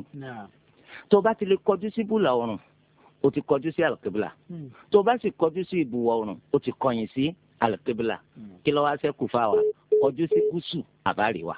[SPEAKER 4] tó bá ti lè kọjú sí ìbùlà oòrùn o ti kọjú sí al-qibla tó bá sì kọjú sí ìbùwọ̀ oòrùn o ti kọ̀yìn sí al-qibla kí ló wá ṣẹ́kù fáwa kọjú sí gúúsù àbáríwá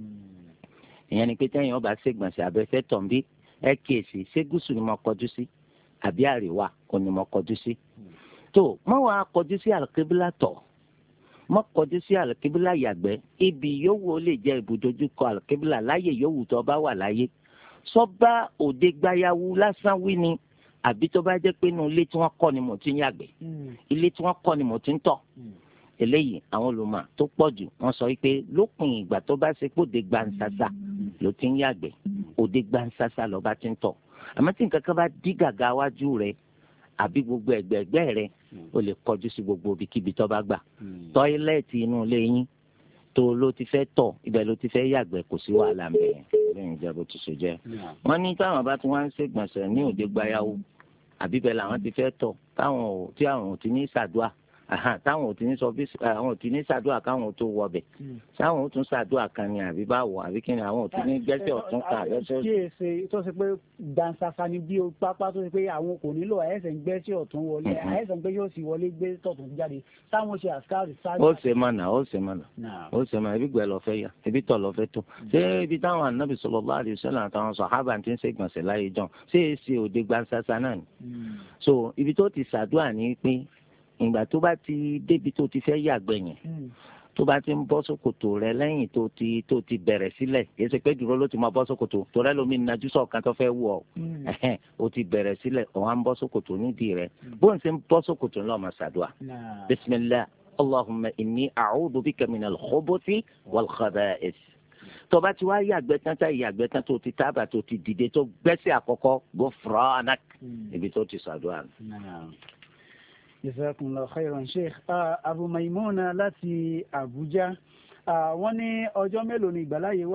[SPEAKER 4] ìyẹn ni pé tẹ́yìn ọba ṣègbọ̀nsẹ̀ abẹ́fẹ́ tọ̀nbí ẹ kíyèsí ṣé gúúsù ni mo kọjú sí àbí àríwá kò ní mo kọjú sí. tó mọ́ wàá kọjú sí al-qibla tọ̀ mọ́ kọjú sí al-qibla yàgbẹ́ ibi yòówù ó lè jẹ́ ibùdójúkọ al-qibla láyè yòówù tó bá wà láyé sọ́ba òde gbayàwó lásán wí ni àbí tó bá jẹ́ pé inú ilé tí wọ́n kọ́ ni mo ti ń yàgbẹ́ ilé tí wọ́n kọ́ ni mo ti ń tọ̀ eléyìí àwọn olùmọ̀ tó pọ̀ jù wọ́n sọ wípé lópin ìgbà tó bá ṣe kó de gbansasa ló ti ń yàgbẹ́ òde gbansasa ló bá ti ń tọ̀ àmọ́ tí nǹkan kan bá dí gàgà wájú rẹ̀ àbí gbogbo ẹ̀gbẹ̀ẹ̀gbẹ́ rẹ̀ o lè kọjú sí gbogbo ibikíbi tó bá gbà tọ́ílẹ̀tì inú ilé yín tó ló ti fẹ́ tọ̀ ibẹ̀ ló ti fẹ́ yàgbẹ́ kò sí wàhálà ń bẹ̀ lẹ́yìn ìjẹ́ bó ti ṣe jẹ́. wọ́n ní táwọn bá tún wá ń ṣègbọ̀nsẹ̀ ní òde gbayàwó àbí bẹ́ẹ̀ làwọn ti fẹ́ tọ̀ tí àwọn ò ti ní ṣàdúà táwọn ò ti ní sọ bí àwọn ò ti ní ṣàdúà káwọn tó wọbẹ̀ sáwọn ò tún ṣàdúà kan ni àbí báwo àbí kí ni àwọn ò ti ní gbẹ́sẹ̀ ọ̀tún kan àbẹ́sẹ̀.
[SPEAKER 3] kí èsè tó ṣe pé gbansasa ni bí pápá tó ṣe pé àwọn kò nílò àyẹ̀sẹ̀ ń gbẹ́sẹ̀ ọ̀tún wọlé àyẹ̀sẹ̀ ń gbé yóò sì wọlé gbé tọ̀tún jáde táwọn ṣe àṣkáàrì sáré.
[SPEAKER 4] ó ṣe mọ̀nà ibi gbẹ lọ fẹ́ yà ibi tọ̀ lọ fẹ́ tó ṣé ibi táwọn anábì sallallahu alaihi wasallam àtàwọn sàhábà ti ń ṣe gbọ̀nsẹ̀ láyé jọ ṣé èsì òde gbansasa náà ni. so ibi tó ti ṣàdúà ní pé ìgbà tó bá ti débi tó ti fẹ́ yàgbẹ́ yẹn tó bá ti ń bọ́ sókòtò rẹ lẹ́yìn tó ti bẹ̀rẹ̀ sílẹ̀ kì í ṣe pé dúró ló ti máa bọ́ sókòtò tó rẹ lómi nàjú sọ̀kan tó fẹ́ wù ọ́ ó ti bẹ̀rẹ̀ sílẹ̀ òun á ń bọ́ sókòtò nídìí rẹ bó ń ṣe ń bọ́ sókòtò ńlọ máa ṣàdúà bismillah allahumma inni a'udhu bika minal khubuthi wal khaba'ith tó bá ti wá yàgbẹ́ tán tá ìyàgbẹ́ tán tó ti tábà tó ti dìde tó gbẹ́sẹ̀ àkọ́kọ́ ghufranak ibi tó ti ṣàdúà.
[SPEAKER 3] Jazakumullahu khairan Sheikh. Abu Maimuna láti Abuja. Wọ́n ní ọjọ́ mélòó ni ìgbàláyè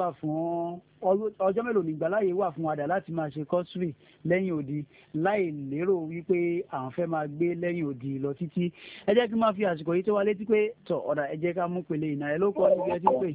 [SPEAKER 3] wà fún àdá láti máa ṣe kọ́sùrì lẹ́yìn odi láì lérò wípé àwọn fẹ́ máa gbé lẹ́yìn odi lọ títí. Ẹ jẹ́ kí n máa fi àsìkò yìí tó wá létí pé tọ̀ ọ̀dà ẹ jẹ́ ká mú pèlè ìnà ẹ ló kọ́ níbi ẹ ti ń pè.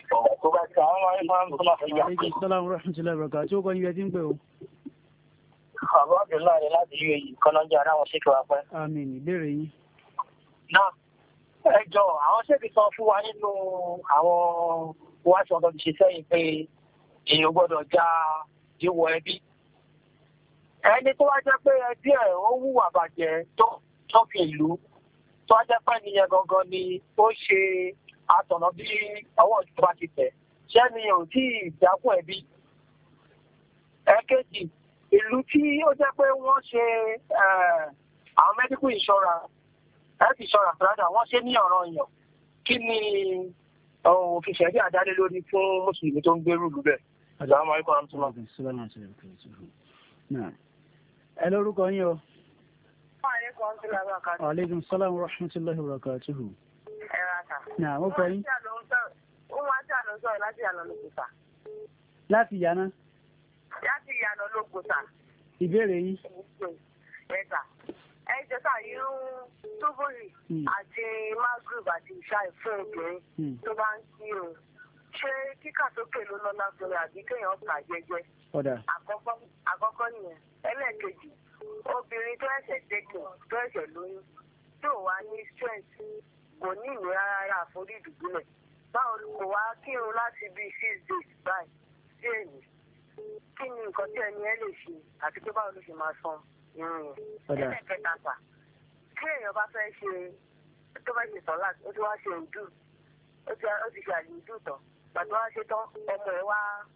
[SPEAKER 7] Àbọ̀ Abdullahi rẹ̀ láti yú èyí kọ́lọ́njà ara wọn ṣèkè wá pẹ́.
[SPEAKER 3] Àmín, ìbéèrè yín.
[SPEAKER 7] Náà, ẹjọ́ àwọn ṣèkè sọ fún wa nínú àwọn wáṣọ ọ̀dọ́ ti ṣe sẹ́yìn pé èèyàn gbọ́dọ̀ já ìwọ ẹbí. Ẹni tó wá jẹ́ pé ẹbí ẹ̀ ó hùwà bàjẹ́ tó fi ìlú tó wá jẹ́ pé nìyẹn gangan ni ó ṣe àtọ̀nà bí ọwọ́ ìjọba ti tẹ̀. Ṣé ni ò tí ì jákùn ẹbí? Ẹ̀kejì, ìlú tí ó jẹ́ pé wọ́n ṣe àwọn medical insurance health insurance rather wọ́n ṣe ní ọ̀ràn èèyàn kí ni òfin ṣẹ̀rí àdálé lórí fún mùsùlùmí tó ń gbé rúlù bẹ́ẹ̀. Assalamu alaikum warahmatullahi.
[SPEAKER 3] Ẹ lórúkọ yín o.
[SPEAKER 6] Wa
[SPEAKER 3] alaikum salam wa rahmatullahi wa barakatuhu. Náà wọ́n kọ́ yín.
[SPEAKER 6] Ó máa ń jà lọ sọ̀rọ̀ láti yànà lókùsà.
[SPEAKER 3] Láti yànà.
[SPEAKER 6] Láti yànà lókùsà.
[SPEAKER 3] Ìbéèrè yín.
[SPEAKER 6] Ẹ̀ka. Ẹ̀jẹ̀ sà irun túbúrì àti magrib àti ìṣáì fún obìnrin tó bá ń kírun. Ṣé kíkà sókè ló lọ́lá fún mi àbí kéèyàn kà jẹ́jẹ́? Àkọ́kọ́ nìyẹn. Ẹlẹ́ẹ̀kejì, obìnrin tó ẹ̀ṣẹ̀ dẹ́kun tó ẹ̀ṣẹ̀ lóyún tí ò wá ní strength kò ní ìnira rárá àforí ìdùbúlẹ̀. Báwo kò wá kírun láti bíi 6 days báyìí sí èyí? Kí ni nǹkan tí ẹni ẹ lè ṣe àti pé báwo ló ṣe máa san irun yẹn? Ẹlẹ́ẹ̀kẹta sà, tí èèyàn bá fẹ́ ṣe tó bá ṣe sọ́lá ó ti wá ṣe ìdú ó ti ṣe àlè ìdú tán pàtó wá ṣe tán ọmọ ẹ̀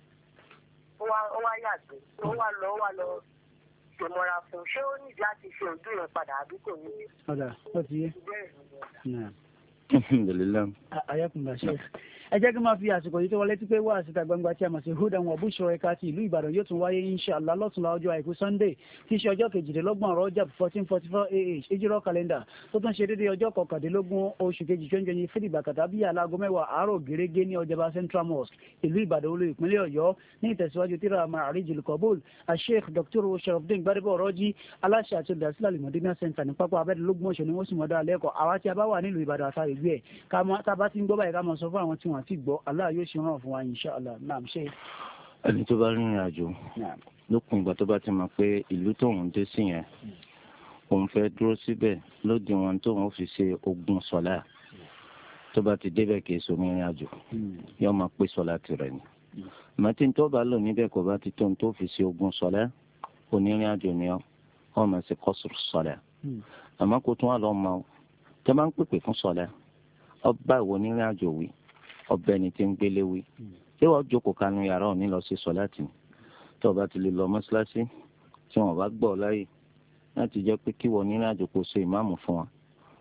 [SPEAKER 6] wá yàgbé ó wá lọ ṣèmọ́ra fún ṣé ó nídìí láti ṣe ìdú yẹn padà àbí kò ní.
[SPEAKER 3] Ọ̀dà ó ti yé.
[SPEAKER 4] Alhamdulillah.
[SPEAKER 3] Ayakunle Sheikh. Ẹ jẹ́ kí n máa fi àsìkò yìí tó wọlé tí pé wá síta gbangba tí a mọ̀ sí Hudan wa Bushra ẹ̀ka ti ìlú Ìbàdàn yóò tún wáyé inshallah lọ́tùnla ọjọ́ àìkú Sunday tí í ṣe ọjọ́ 26 Rajab 1444 AH Hijra calendar tó tún ṣe déédéé ọjọ́ 21 oṣù kejì 2023 bàkàtà bíi aláago 10 àárọ̀ gẹ́gẹ́ ní ọjọ́ba Central Mosque ìlú Ìbàdàn olú ìpínlẹ̀ Ọ̀yọ́ ní ìtẹ̀síwájú tíra Ma'arijul Qabul Sheikh Dr. Sharafdin Gbadebo Ọ̀rọ̀jì aláṣẹ àti olùdásílẹ̀ Al-Madina Center ní pápá abẹ́dẹ́lógún ọ̀ṣọ́ ni wọ́n sì mọ̀ dáa lẹ́kọ̀ọ́ àwa tí a bá wà nílùú Ìbàdàn àtàrí ìlú ẹ̀ tá a bá ti ń gbọ́ báyìí ká mọ̀ sọ fún àwọn tí wọ́n ti gbọ́ Allah yóò ṣe rán fún wa inshallah náà ṣe.
[SPEAKER 4] Ẹni tó bá rìnrìn àjò lópin ìgbà tó bá ti mọ̀ pé ìlú tóun dé sí yẹn òun fẹ́ dúró síbẹ̀ lódì wọn tóun fi ṣe ogún sọlá tó bá ti débẹ̀ kì í so rìnrìn àjò yóò máa pé sọlá tirẹ̀ ni. màtí tó bá lò níbẹ̀ kò bá ti tóun tó fi ṣe ogún sọlá onírìn àjò ni ọ́ máa ṣe kọ́sùrù sọlá àmọ́ kó tún wà lọ́ mọ́ tó bá ń pèpè fún sọlá ọba ìwọ onírìn àjò wí ọbẹ̀ ni tí ń gbélé wí ṣé wọ́n jókòó kanu yàrá òní lọ sí sọláàtì tó o bá ti lè lọ mọ́ṣáláṣí tí wọ́n bá gbọ́ láyè láti jẹ́ pé kí wọ́n nínú àjò kó ṣe ìmáàmù fún wa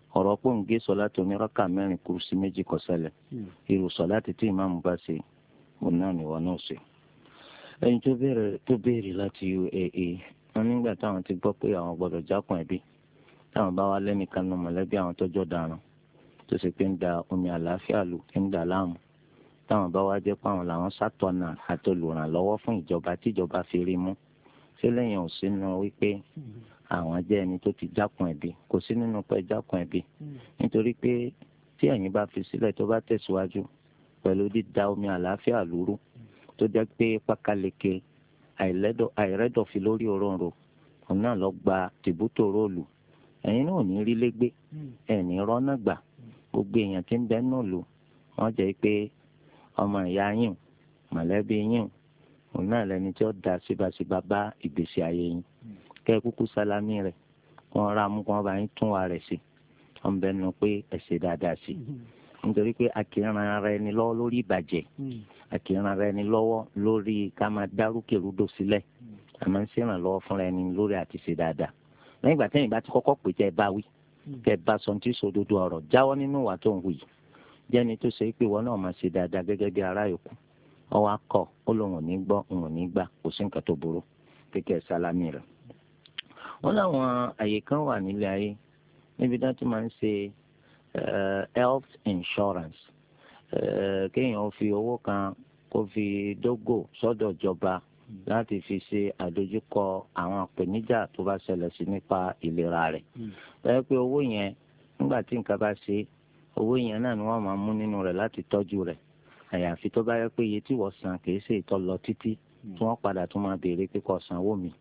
[SPEAKER 4] ọ̀rọ̀ pọ̀ ń gé sọ̀láàtì onírọ́kà mẹ́rin kúrú sí méjì kò ṣẹlẹ̀ irú sọ̀láàtì tí ìmáàmù bá ṣe òun náà ni wọn náà ṣe. ẹni tó béèrè láti UAE wọn nígbà táwọn ti gbọ́ pé àwọn gbọ́dọ̀ jákun ẹbí táwọn bá wá lẹ́nìkan nu mọ̀lẹ́bí àwọn tọ́jọ́ daràn tó ṣe pé ń da omi àlàáfíà lù ń dà láàmú táwọn bá wá jẹ́ pé àwọn làwọn sátọ̀nà àtolùrànlọ́wọ́ fún ìjọba tíjọba fi rí mú ṣé lẹ́yìn ò sínú wípé àwọn jẹ́ ẹni tó ti jákun ẹbí kò sí nínú pé jákun ẹbí nítorí pé tí ẹ̀yin bá fi sílẹ̀ tó bá tẹ̀síwájú pẹ̀lú dídá omi àlàáfíà lúrú tó jẹ́ pé pákáleke àìrẹ́dọ̀fì lórí òróǹro òun náà lọ gba tìbútò róòlù ẹ̀yin náà ò ní rí légbé ẹ̀ní rọ́nà gbà gbogbo èèyàn tí ń bẹ náà lò wọ́n jẹ́ pé ọmọ ìyá yín mọ̀lẹ́bí yín òun náà lẹni tí ó da síbáṣíbá bá ìgbésí ayé yín kẹ́ kúkú sálámí rẹ̀ wọ́n rà mú kí wọ́n bá yín tún wa rẹ̀ sí wọ́n bẹ nu pé ẹ ṣe dáadáa sí nítorí pé a kì í ran ara ẹni lọ́wọ́ lórí ìbàjẹ́ a kì í ran ara ẹni lọ́wọ́ lórí ká máa dárúkèrúdò sílẹ̀ a máa ń ṣèrànlọ́wọ́ fúnra ẹni lórí àti ṣe dáadáa lẹ́yìn ìgbà tẹ́yìn bá ti kọ́kọ́ pè tẹ́ ẹ bá wí tẹ́ ẹ bá sọ tí sòdodo ọ̀rọ̀ jáwọ́ nínú ìwà tó ń wù yìí jẹ́ni tó ṣe pé wọn náà máa ṣe dáadáa gẹ́gẹ́ bí ará yòókù ọwọ́ akọ ó lóun ò ní gbọ́ òun ò ní gbà kò sí nǹkan tó burú kékeré sálámì rẹ̀. wọ́n láwọn àyè kan wà nílé ayé níbi tí wọ́n ti máa ń ṣe health insurance kéèyàn fi owó kan kó fi dógò sọ́dọ̀ ìjọba láti fi ṣe àdójúkọ àwọn àpèníjà tó bá ṣẹlẹ̀ sí nípa ìlera rẹ̀. bẹ́ẹ̀ pé owó yẹn nígbà tí nǹkan bá ṣe owó yẹn náà ni wọ́n máa mú nínú rẹ̀ láti tọ́jú rẹ̀ àyàfi tó bá yẹ pé iye tí wọ́n san kì í ṣe ìtọ́ lọ títí tí wọ́n padà tún máa béèrè pé kó sanwó mi.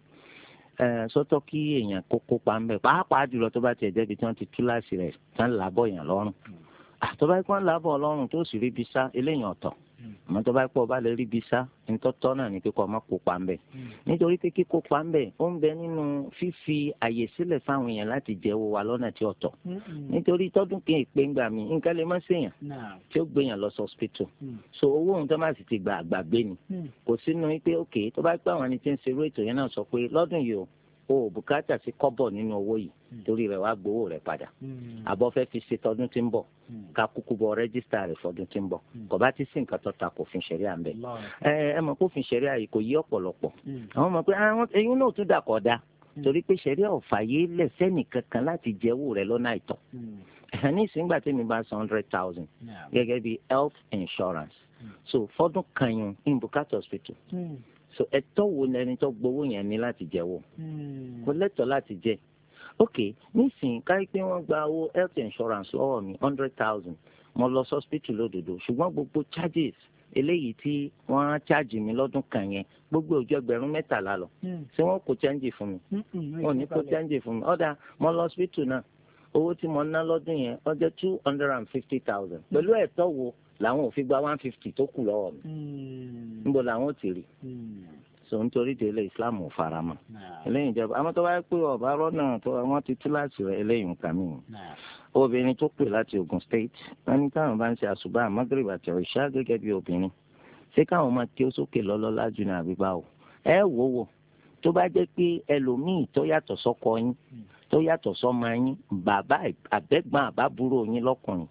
[SPEAKER 4] sọ́tọ̀ kí èèyàn kó kópa ń bẹ̀ pàápàá jùlọ tó bá tiẹ̀ jẹ́bi tí wọ́n ti tú láàsì rẹ̀ tán làbọ̀ yàn lọ́rùn. tó bá yẹ kó ń làbọ̀ lọ́rùn tó sì rí bí sá eléyàn ọ̀tọ̀ àmọ́ tó bá pọ̀ bá lè rí ibi sá nítọ́tọ́ náà ní kíkọ́ ọmọ kópa ń bẹ̀ nítorí pé kíkópa ń bẹ̀ ó ń bẹ nínú fífi àyè sílẹ̀ fáwọn èèyàn láti jẹ́wọ́ wa lọ́nà tí ọ̀tọ̀ nítorí tọ́dún kí n pè ń gbà mí nǹkan lè má ṣèyàn tí ó gbéyàn lọ sí hospital so owó ohun tó má sì ti gbà àgbàgbé ni kò sínú pé òkè tó bá pẹ́ àwọn ẹni tí ń ṣerú ètò yẹn náà sọ pé lọ́dún yìí o bùkátà sí kọ́bọ̀ nínú owó yìí torí rẹ̀ wá gbowó rẹ̀ padà àbọ̀ fẹ́ fi ṣe tọdún tí ń bọ̀ ká kúkú bọ rẹ́gísítà rẹ̀ fọdún tí ń bọ̀ kò bá ti sí nǹkan tó ta kò fin ṣẹ̀ríà ń bẹ̀. ẹ mọ̀ kó fin ṣẹ̀ríà yìí kò yí ọ̀pọ̀lọpọ̀ àwọn mọ̀ pé eyín náà tún dà kọ́ da torí pé ṣẹ̀ríà ò fàyè lẹ̀ sẹ́nì kankan láti jẹ́wọ́ rẹ̀ lọ́nà àìtọ́. ní ìsìngbà tí mi bá san 100,000 gẹ́gẹ́ bí health insurance so fọdún kan yun in bukata hospital so ẹ̀tọ́ wo lẹni tó gbowó yẹn ní láti jẹ́wọ́ kò lẹ́tọ̀ọ́ láti jẹ́ ok nísìnyí káyí pé wọ́n gba owó health insurance lọ́wọ́ mi 100,000 mo lọ sí hospital lódodo ṣùgbọ́n gbogbo charges eléyìí tí wọ́n á charge mi lọ́dún kan yẹn gbogbo ojú ẹgbẹ̀rún 13 lọ ṣé wọ́n kó change fún mi wọ́n ní kó change fún mi ọ̀dà mo lọ hospital náà owó tí mo ná lọ́dún yẹn ó jẹ́ 250,000 pẹ̀lú ẹ̀tọ́ wo làwọn ò fi gba 150 tó kù lọ́wọ́ mi níbo làwọn ò ti rí so nítorí délé Islam ò fara mọ́ eléyìí jẹ́ àmọ́ tó bá yẹ pé ọ̀bá rọ́nà tó wọ́n ti tú láti rẹ̀ eléyìí nǹkan mi obìnrin tó pè láti Ogun State wọ́n ní táwọn bá ń ṣe àṣùbà Maghrib àti ìṣá gẹ́gẹ́ bí obìnrin ṣé káwọn máa kí ó sókè lọ́lọ́lá jù ní àbíbá o ẹ wò wò tó bá jẹ́ pé ẹlòmíì tó yàtọ̀ sọ́kọ yín tó yàtọ̀ sọ́mọ yín bàbá àbẹ́gbọ́n àbábúrò yín lọ́kùnrin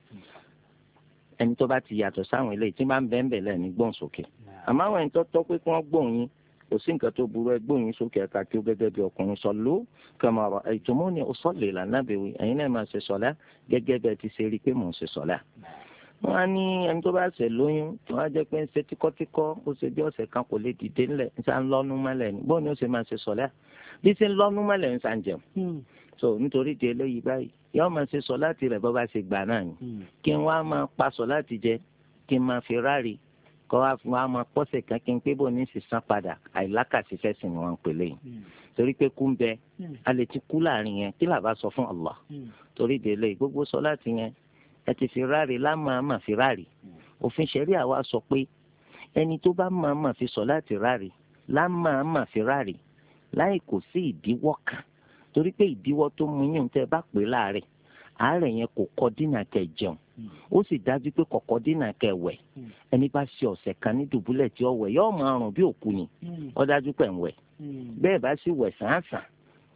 [SPEAKER 4] ẹni tó bá ti yàtọ̀ sáwọn eléyìí tí máa ń bẹ́ẹ̀ bẹ́ẹ̀ lẹ́ni gbọ́n sókè àmọ́ àwọn ẹni tó tọ́ pé kí wọ́n gbóhùn yín kò sí nǹkan tó burú ẹ gbóhùn yín sókè ẹ̀ka kí ó gẹ́gẹ́ bí ọkùnrin sallu kama ra'aytumuni usalli lànà bẹ̀wì ẹ̀yin náà máa ṣe sọ̀lá gẹ́gẹ́ bẹ́ẹ̀ ti ṣe rí i pé mò ń ṣe sọ̀lá. wọ́n á ní ẹni tó bá ṣe lóyún wọ́n á jẹ́ pé ń ṣe tíkọ́tíkọ́ ó ṣe bí ọ̀sẹ̀ kan kò lè dìde ńlẹ̀ ń sá ń lọ́nú mọ́lẹ̀ ní bóun ni ó ṣe máa ṣe sọ̀lá bí ṣe ń lọ́nú mọ́lẹ̀ ń sá ń jẹun. so nítorí di eléyìí báyìí yóò máa ṣe sọ̀láàtì rẹ̀ bọ́ bá ṣe gbà náà ni kí n wá máa pa sọ̀láàtì jẹ kí n máa fi ráàrí kọ́ wá fún wa máa pọ́sẹ̀ kan kí n pé bò ní sísan padà àìlákàsí fẹ́sìn ni wọ́n ń pè léyìn torí pé kú ń bẹ a lè ti kú láàrin yẹn kí làbá sọ fún Allah torí délé gbogbo sọ̀láàtì yẹn ẹ ti fi ráàrí lámàmà fi ráàrí òfin ṣẹ̀ríà wa sọ pé ẹni tó bá màmá fi sọ̀láàtì ráàrí lámàmà fi ráàrí láì kò sí ìdíwọ́ kan torí pé ìdíwọ́ tó mú yín tẹ́ bá pè láàrẹ̀ àárẹ̀ yẹn kò kọ́ dínà kẹ́ jẹun ó sì dájú pé kọ̀kọ́ dínà kẹ́ wẹ̀ ẹni bá ṣe ọ̀sẹ̀ kan ní dùbúlẹ̀ tí ó wẹ̀ yóò máa rùn bí òkú ni ó dájú pé ń wẹ̀ bẹ́ẹ̀ bá sì wẹ̀ sàǹsàn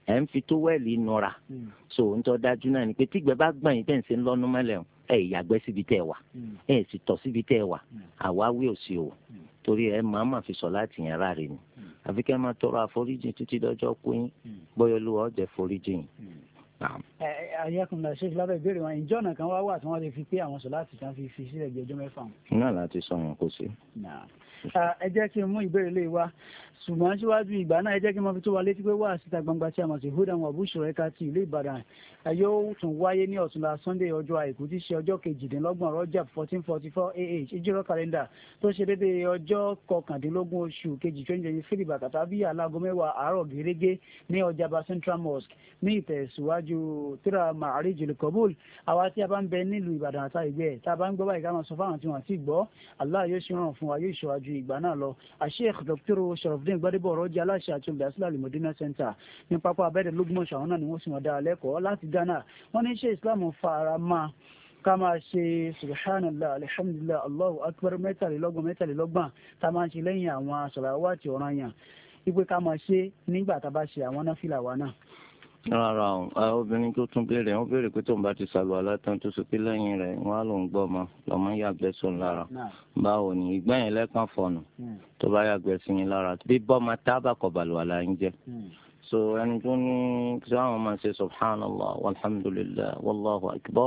[SPEAKER 4] ẹ̀ ń fi tówẹ́ẹ̀lì nura so ń tọ́ dájú náà ni pé tígbẹ́ bá gbọ̀n yín tẹ̀sí lọ́nu mẹ́lẹ̀ ẹ̀ yàgbẹ́ síbi tẹ́ ẹ wà ẹ̀ sì tọ̀ síbi tẹ́ ẹ wà àwáwí ò sí o torí ẹ máa fi sọ láti yẹn ráre ni àfi kẹ́ máa tọrọ àforíjì títí dọ́jọ́ kú yín bóyá Olúwa ó jẹ́ foríjì yín.
[SPEAKER 3] ayẹ́kùnrin ṣe lábẹ́ ìbéèrè wọn ìjọ náà kan wá wà tí wọ́n lè fi pé àwọn sọ láti kan fi sílẹ̀ bí ọjọ́ mẹ́fà.
[SPEAKER 4] náà láti sọ yẹn kó sí.
[SPEAKER 3] ẹ jẹ́ kí n mú ìbéèrè lè wá ṣùgbọ́n síwájú ìgbà náà ẹ jẹ́ kí n máa fi tó wa létí pé wá síta gbangba tí a mọ̀ sí hudan wa bushra ẹ̀ka ti ìlú Ìbàdàn yóò tún wáyé ní ọ̀túnla Sunday ọjọ́ àìkú tí ṣe ọjọ́ 22 Rajab 1444 AH ìjírọ̀ kàlẹ́ndà tó ṣe déédéé ọjọ́ 19 oṣù kejì 2023 bàtàtà bí alágo 10 àárọ̀ gẹ́gẹ́ ní Ọjà'ba Central Mosque ní ìtẹ̀síwájú tíra Ma'arijul Qabul àwa tí a bá ń bẹ nílùú Ìbàdàn àtàìgbẹ́ tá a bá ń gbọ́ báyìí ká máa sọ fáwọn tí wọ́n ti gbọ́ Allah yóò ṣe ràn fún wa yóò ṣọ́wájú ìgbà náà lọ Sheikh Dr. Sharafdin Gbadebo Ọ̀rọ̀jì aláṣẹ àti olùdásílẹ̀ Al-Madina Center ní pápá abẹ́rẹ́ lógúnmọ̀ṣọ́ àwọn náà ni wọ́n sì wọ́n dá lẹ́kọ̀ọ́ láti Ghana wọ́n ní ṣe Islam fara máa ká máa ṣe subhanallah alhamdulillah Allahu akbar mẹ́tàlélọ́gbọ̀n tá a máa ṣe lẹ́yìn àwọn sọ̀rọ̀wátì ọ̀ranyàn wípé ká máa ṣe nígbà tá a bá ṣe àwọn náfìlà wa náà.
[SPEAKER 4] rárá o obìnrin tó tún béèrè wọn béèrè pé tóun bá ti sàlù alátàn tó sọ pé lẹ́yìn rẹ̀ wọn á lòún gbọ́ ọmọ lọ́mọ yàgbẹ́ sóun lára báwo ni ìgbà yẹn lẹ́kàn fọ̀nù tó bá yàgbẹ́ sí yín lára bí bọ́ọ̀mà tábà kọ̀ bàlùwàlà yín jẹ́ so ẹni tó ní kí àwọn máa ṣe subhanallah walhamdulillah wallahu akbar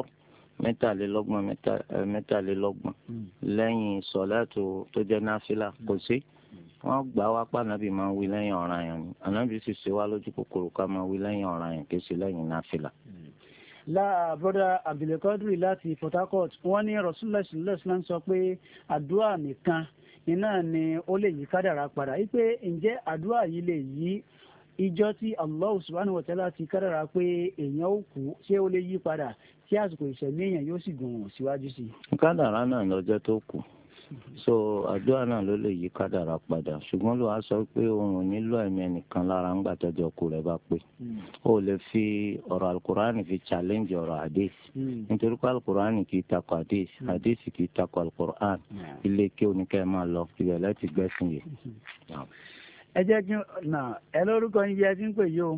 [SPEAKER 4] mẹ́tàlélọ́gbọ̀n lẹ́yìn sọ̀látù tó jẹ́ náfìlà kò sí wọ́n gbà wá pa ànábì máa ń wí lẹ́yìn ọ̀ranyàn ni ànábì sì ṣe wá lójú kòkòrò ká máa wí lẹ́yìn ọ̀ranyàn kì í ṣe lẹ́yìn náfìlà.
[SPEAKER 3] broda Abdulkadir láti Port Harcourt wọ́n ní Rasulullah sallallahu alaihi wasallam sọ pé àdúrà nìkan iná ni ó lè yí kádàrá padà wípé ǹjẹ́ àdúrà yìí lè yí ìjọ tí Allah subhanahu wa ta'ala ti kádàrá pé èèyàn ó kú ṣé ó lè yí padà tí àsìkò ìṣẹ̀mí èèyàn yóò sì gùn síwájú sí i.
[SPEAKER 4] kádàrá náà lọ́jọ́ tó kù so àdúrà náà ló lè yí kádàrá padà ṣùgbọ́n ló wá sọ pé òun ò nílò ẹ̀mí ẹnìkan lára ńgbà tọ́jọ́ kù rẹ̀ bá pé ó lè fi ọ̀rọ̀ alukur'ani fi challenge ọ̀rọ̀ hadith nítorí pé alukur'ani kì í takò hadith hadith kì í takò alukur'an ilé kí oníkẹ́ máa lọ ibẹ̀ láti gbẹ́sìn yìí.
[SPEAKER 3] ẹ jẹ́ kí ẹ lórúkọ yín bí ẹ ti ń pè yìí o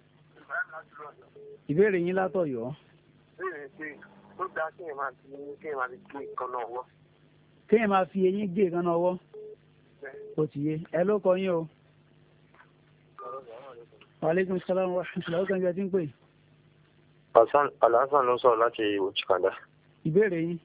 [SPEAKER 3] ìbéèrè yín látọ̀yọ́.
[SPEAKER 5] béèrè pé ó dáa kéèyàn máa fi gé nǹkan náà wọ́.
[SPEAKER 3] kéèyàn máa fi eyín gé nǹkan náà wọ́. ó ti yé ẹ lórúkọ yín o. waaleykum salaam wa rahmatulah ọkàn bí ẹ ti ń pè.
[SPEAKER 8] Alhassan ló sọ̀rọ̀ láti Òjìkàndá.
[SPEAKER 3] ìbéèrè yín.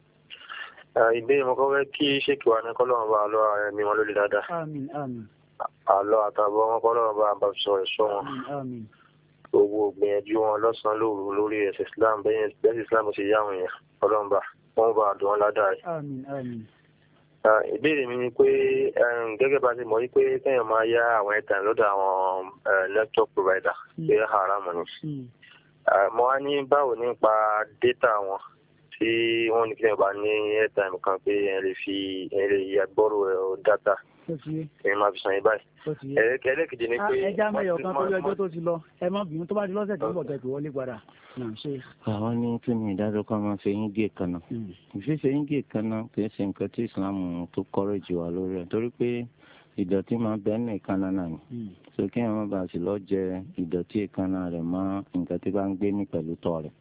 [SPEAKER 8] ìbéèrè mo kọ́ fẹ́ kí ṣèkì wa ní kọ́lọ́run bá lọ ẹ̀mí wọn lórí dáadáa.
[SPEAKER 3] àmín àmín.
[SPEAKER 8] àlọ́ àtàbọ̀ wọn kọ́lọ́run bá sọ ẹ̀ṣọ́ wọn.
[SPEAKER 3] àmín.
[SPEAKER 8] gbogbo gbìyànjú wọn lọ́sàn-án lóru lórí ẹ̀sìn Islam bẹ́ẹ̀ Islam ṣe yá àwọn èèyàn kọ́lọ́run bá wọn bá dùn wọn ládàá rẹ̀.
[SPEAKER 3] àmín àmín.
[SPEAKER 8] ìbéèrè mi ni pé gẹ́gẹ́ bá ti mọ̀ wípé kéèyàn máa yá àwọn airtime lọ́dọ̀ àwọn network provider pé haram ni. mo wá ní báwo nípa data wọn tí wọ́n ní kí ẹ bá ní airtime kan pé ẹ lè yẹ gbọ́rọ̀ data ẹ máa fi san yín báyìí. ẹlẹ́kejì ni pé
[SPEAKER 3] ẹja mẹ́yọ̀ kan torí ọjọ́ tó ti lọ ẹ má bínú tó bá di lọ́sẹ̀ tó ń bọ̀ kẹ́kẹ́ wọlé padà.
[SPEAKER 4] àwọn ní kí ni ìdájọ́ kan máa fi yín gé kan náà ìfífẹ́ yín gé kan náà kì í ṣe nǹkan tí Islam tó kọ́rẹ́jì wà lórí ẹ̀ torí pé ìdọ̀tí máa bẹ́ẹ̀ ní ìkànnà náà ni so kí ẹ̀ má bàa sì lọ jẹ ìdọ̀tí ìkànnà rẹ̀ mọ́ nǹkan tí bá ń gbé ní pẹ̀lú tọ̀ rẹ̀.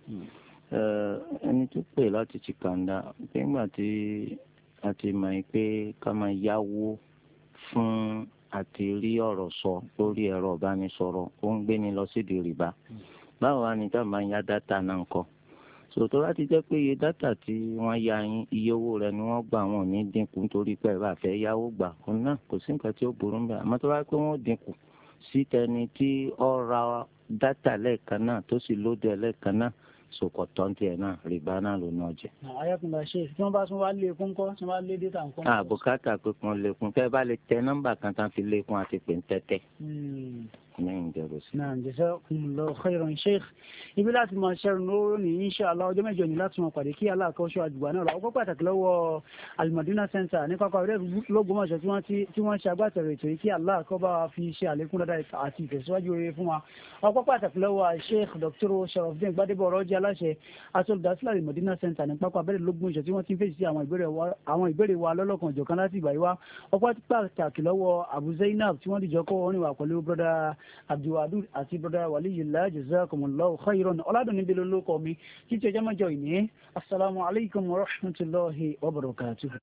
[SPEAKER 4] ẹni tó pè láti Chikanda nígbà tí a ti mọ̀ pé ká máa yáwó fún àti rí ọ̀rọ̀ sọ lórí ẹ̀rọ ìbánisọ̀rọ̀ ó ń gbéni lọ sídìí rìbá báwo wá ní táwọn máa ń yá dátà náà ń kọ́ sòtò láti jẹ́ pé iye dátà tí wọ́n yá yín iye owó rẹ̀ ni wọ́n gbà wọn ò ní dínkù nítorí pé ẹ bá fẹ́ yáwó gbà òun náà kò sí nǹkan tí ó burú ń bẹ̀ àmọ́ tó bá pé wọ́n dínkù sí tẹni tí ó ra dátà lẹ́ẹ̀kan náà tó sì lóde lẹ́ẹ̀kan náà sòkòtọ́ tiẹ̀ náà rìbá náà ló náà jẹ.
[SPEAKER 3] ayọ́kùnrin ṣe tí wọ́n bá tún wá lékún kọ́ tí wọ́n bá lé dátà nǹkan.
[SPEAKER 4] àbùkátà pé kàn lékún tẹ́ bá lè tẹ nọ́mbà kan tán fi lékún àti pè ń tẹ́tẹ́. lẹ́yìn ìjẹ́rù sí.
[SPEAKER 3] náà jazakumullahu khairan sheikh ibi láti máa ṣẹ́run lóró ní inshallah ọjọ́ mẹ́jọ ní láti máa pàdé kí aláàkọ́ṣọ́ àjùgbà náà ọkọ̀ pàtàkì lọ́wọ́ Al-Madina Center ní pápá rẹ̀ lógbómọ̀ṣọ́ tí wọ́n ṣe agbátẹrù ètò yìí kí aláàkọ́ bá fi ṣe àlékún dáadáa àti ìtẹ̀síwájú rere fún wa ọkọ̀ pàtàkì lọ́wọ́ sheikh Dr. Sharafdin Gbadebo Ọ̀rọ̀jì aláṣẹ àti olùdásílẹ̀ Al-Madina Center ní pápá abẹ́rẹ́ lógbómọ̀ṣọ́ tí wọ́n ti ń fèsì sí àwọn ìbéèrè wa lọ́lọ́kan ọ̀jọ̀kan láti ìgbà yìí wá ọkọ̀ pàtàkì lọ́wọ́ Abu Zainab tí wọ́n dìjọ́ kọ́ orin wà pẹ̀lú brother abdulwadud àti brother waliyullah jazakumullahu khairan ọ̀làdùn níbi lólókọ̀ mi títí ọjọ́ mọ́jọ ìní assalamu alaikum wa rahmatullahi wa barakatuh.